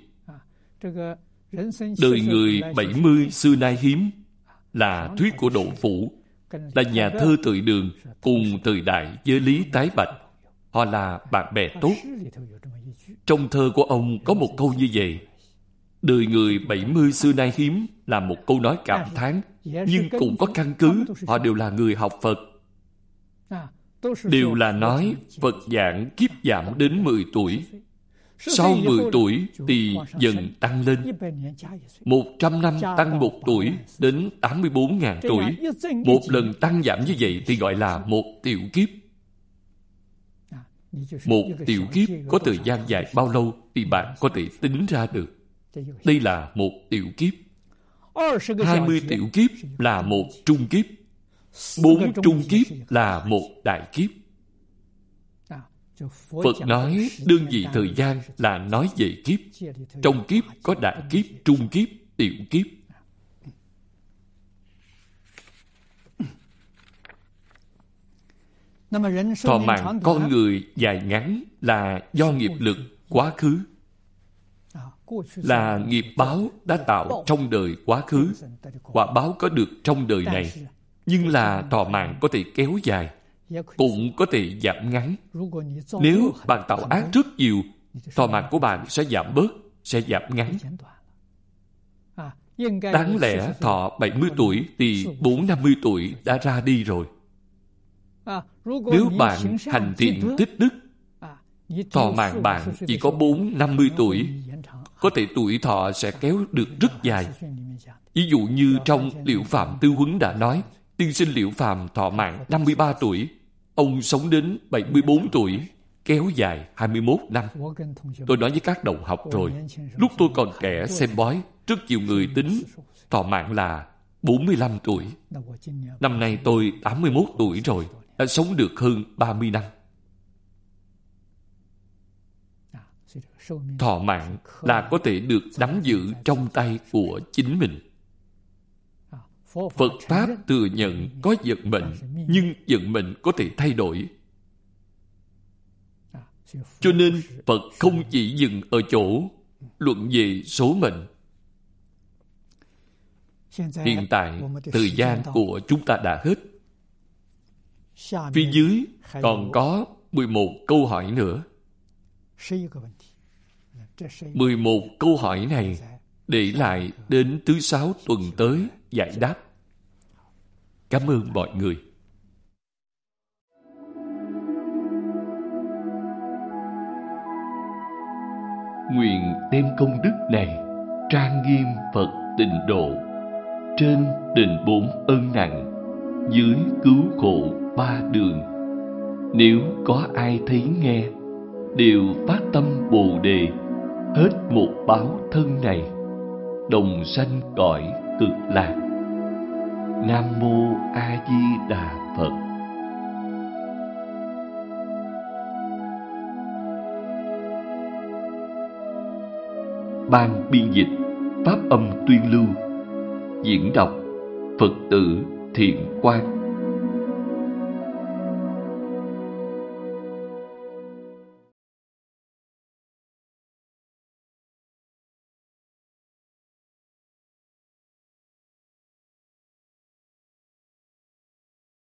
Đời người bảy mươi xưa nay hiếm là thuyết của Độ Phủ, là nhà thơ thời Đường cùng thời đại với Lý Tái Bạch. Họ là bạn bè tốt. Trong thơ của ông có một câu như vậy: đời người bảy mươi xưa nay hiếm là một câu nói cảm thán, nhưng cũng có căn cứ. Họ đều là người học Phật. Đều là nói Phật giảng kiếp giảm đến mười tuổi. Sau mười tuổi thì dần tăng lên. Một trăm năm tăng một tuổi đến tám mươi bốn nghìn tuổi. Một lần tăng giảm như vậy thì gọi là một tiểu kiếp. Một tiểu kiếp có thời gian dài bao lâu thì bạn có thể tính ra được. Đây là một tiểu kiếp. Hai mươi tiểu kiếp là một trung kiếp. Bốn trung kiếp là một đại kiếp. Phật nói đơn vị thời gian là nói về kiếp. Trong kiếp có đại kiếp, trung kiếp, tiểu kiếp. Thọ mạng con người dài ngắn là do nghiệp lực quá khứ, là nghiệp báo đã tạo trong đời quá khứ. Quả báo có được trong đời này. Nhưng là thọ mạng có thể kéo dài, cũng có thể giảm ngắn. Nếu bạn tạo ác rất nhiều, thọ mạng của bạn sẽ giảm bớt, sẽ giảm ngắn. Đáng lẽ thọ bảy mươi tuổi thì bốn năm mươi tuổi đã ra đi rồi. Nếu bạn hành thiện tích đức, thọ mạng bạn chỉ có bốn năm mươi tuổi, có thể tuổi thọ sẽ kéo được rất dài. Ví dụ như trong Liễu Phạm Tư Huấn đã nói, tiên sinh Liễu Phàm thọ mạng năm mươi ba tuổi, ông sống đến bảy mươi bốn tuổi. kéo dài hai mươi mốt năm. Tôi nói với các đồng học rồi, lúc tôi còn trẻ xem bói, rất nhiều người tính thọ mạng là bốn mươi lăm tuổi. Năm nay tôi tám mươi mốt tuổi rồi, đã sống được hơn ba mươi năm. Thọ mạng là có thể được nắm giữ trong tay của chính mình. Phật Pháp thừa nhận có vận mệnh, nhưng vận mệnh có thể thay đổi. Cho nên Phật không chỉ dừng ở chỗ luận về số mệnh. Hiện tại, thời gian của chúng ta đã hết. Phía dưới còn có mười một câu hỏi nữa. mười một câu hỏi này để lại đến thứ sáu tuần tới giải đáp. Cảm ơn mọi người. Nguyện đem công đức này trang nghiêm Phật Tịnh Độ, trên đền bốn ân nặng, dưới cứu khổ ba đường. Nếu có ai thấy nghe, đều phát tâm Bồ Đề, hết một báo thân này, đồng sanh cõi Cực Lạc. Nam Mô A Di Đà Phật. Ban biên dịch Pháp âm tuyên lưu. Diễn đọc Phật tử Thiện Quang.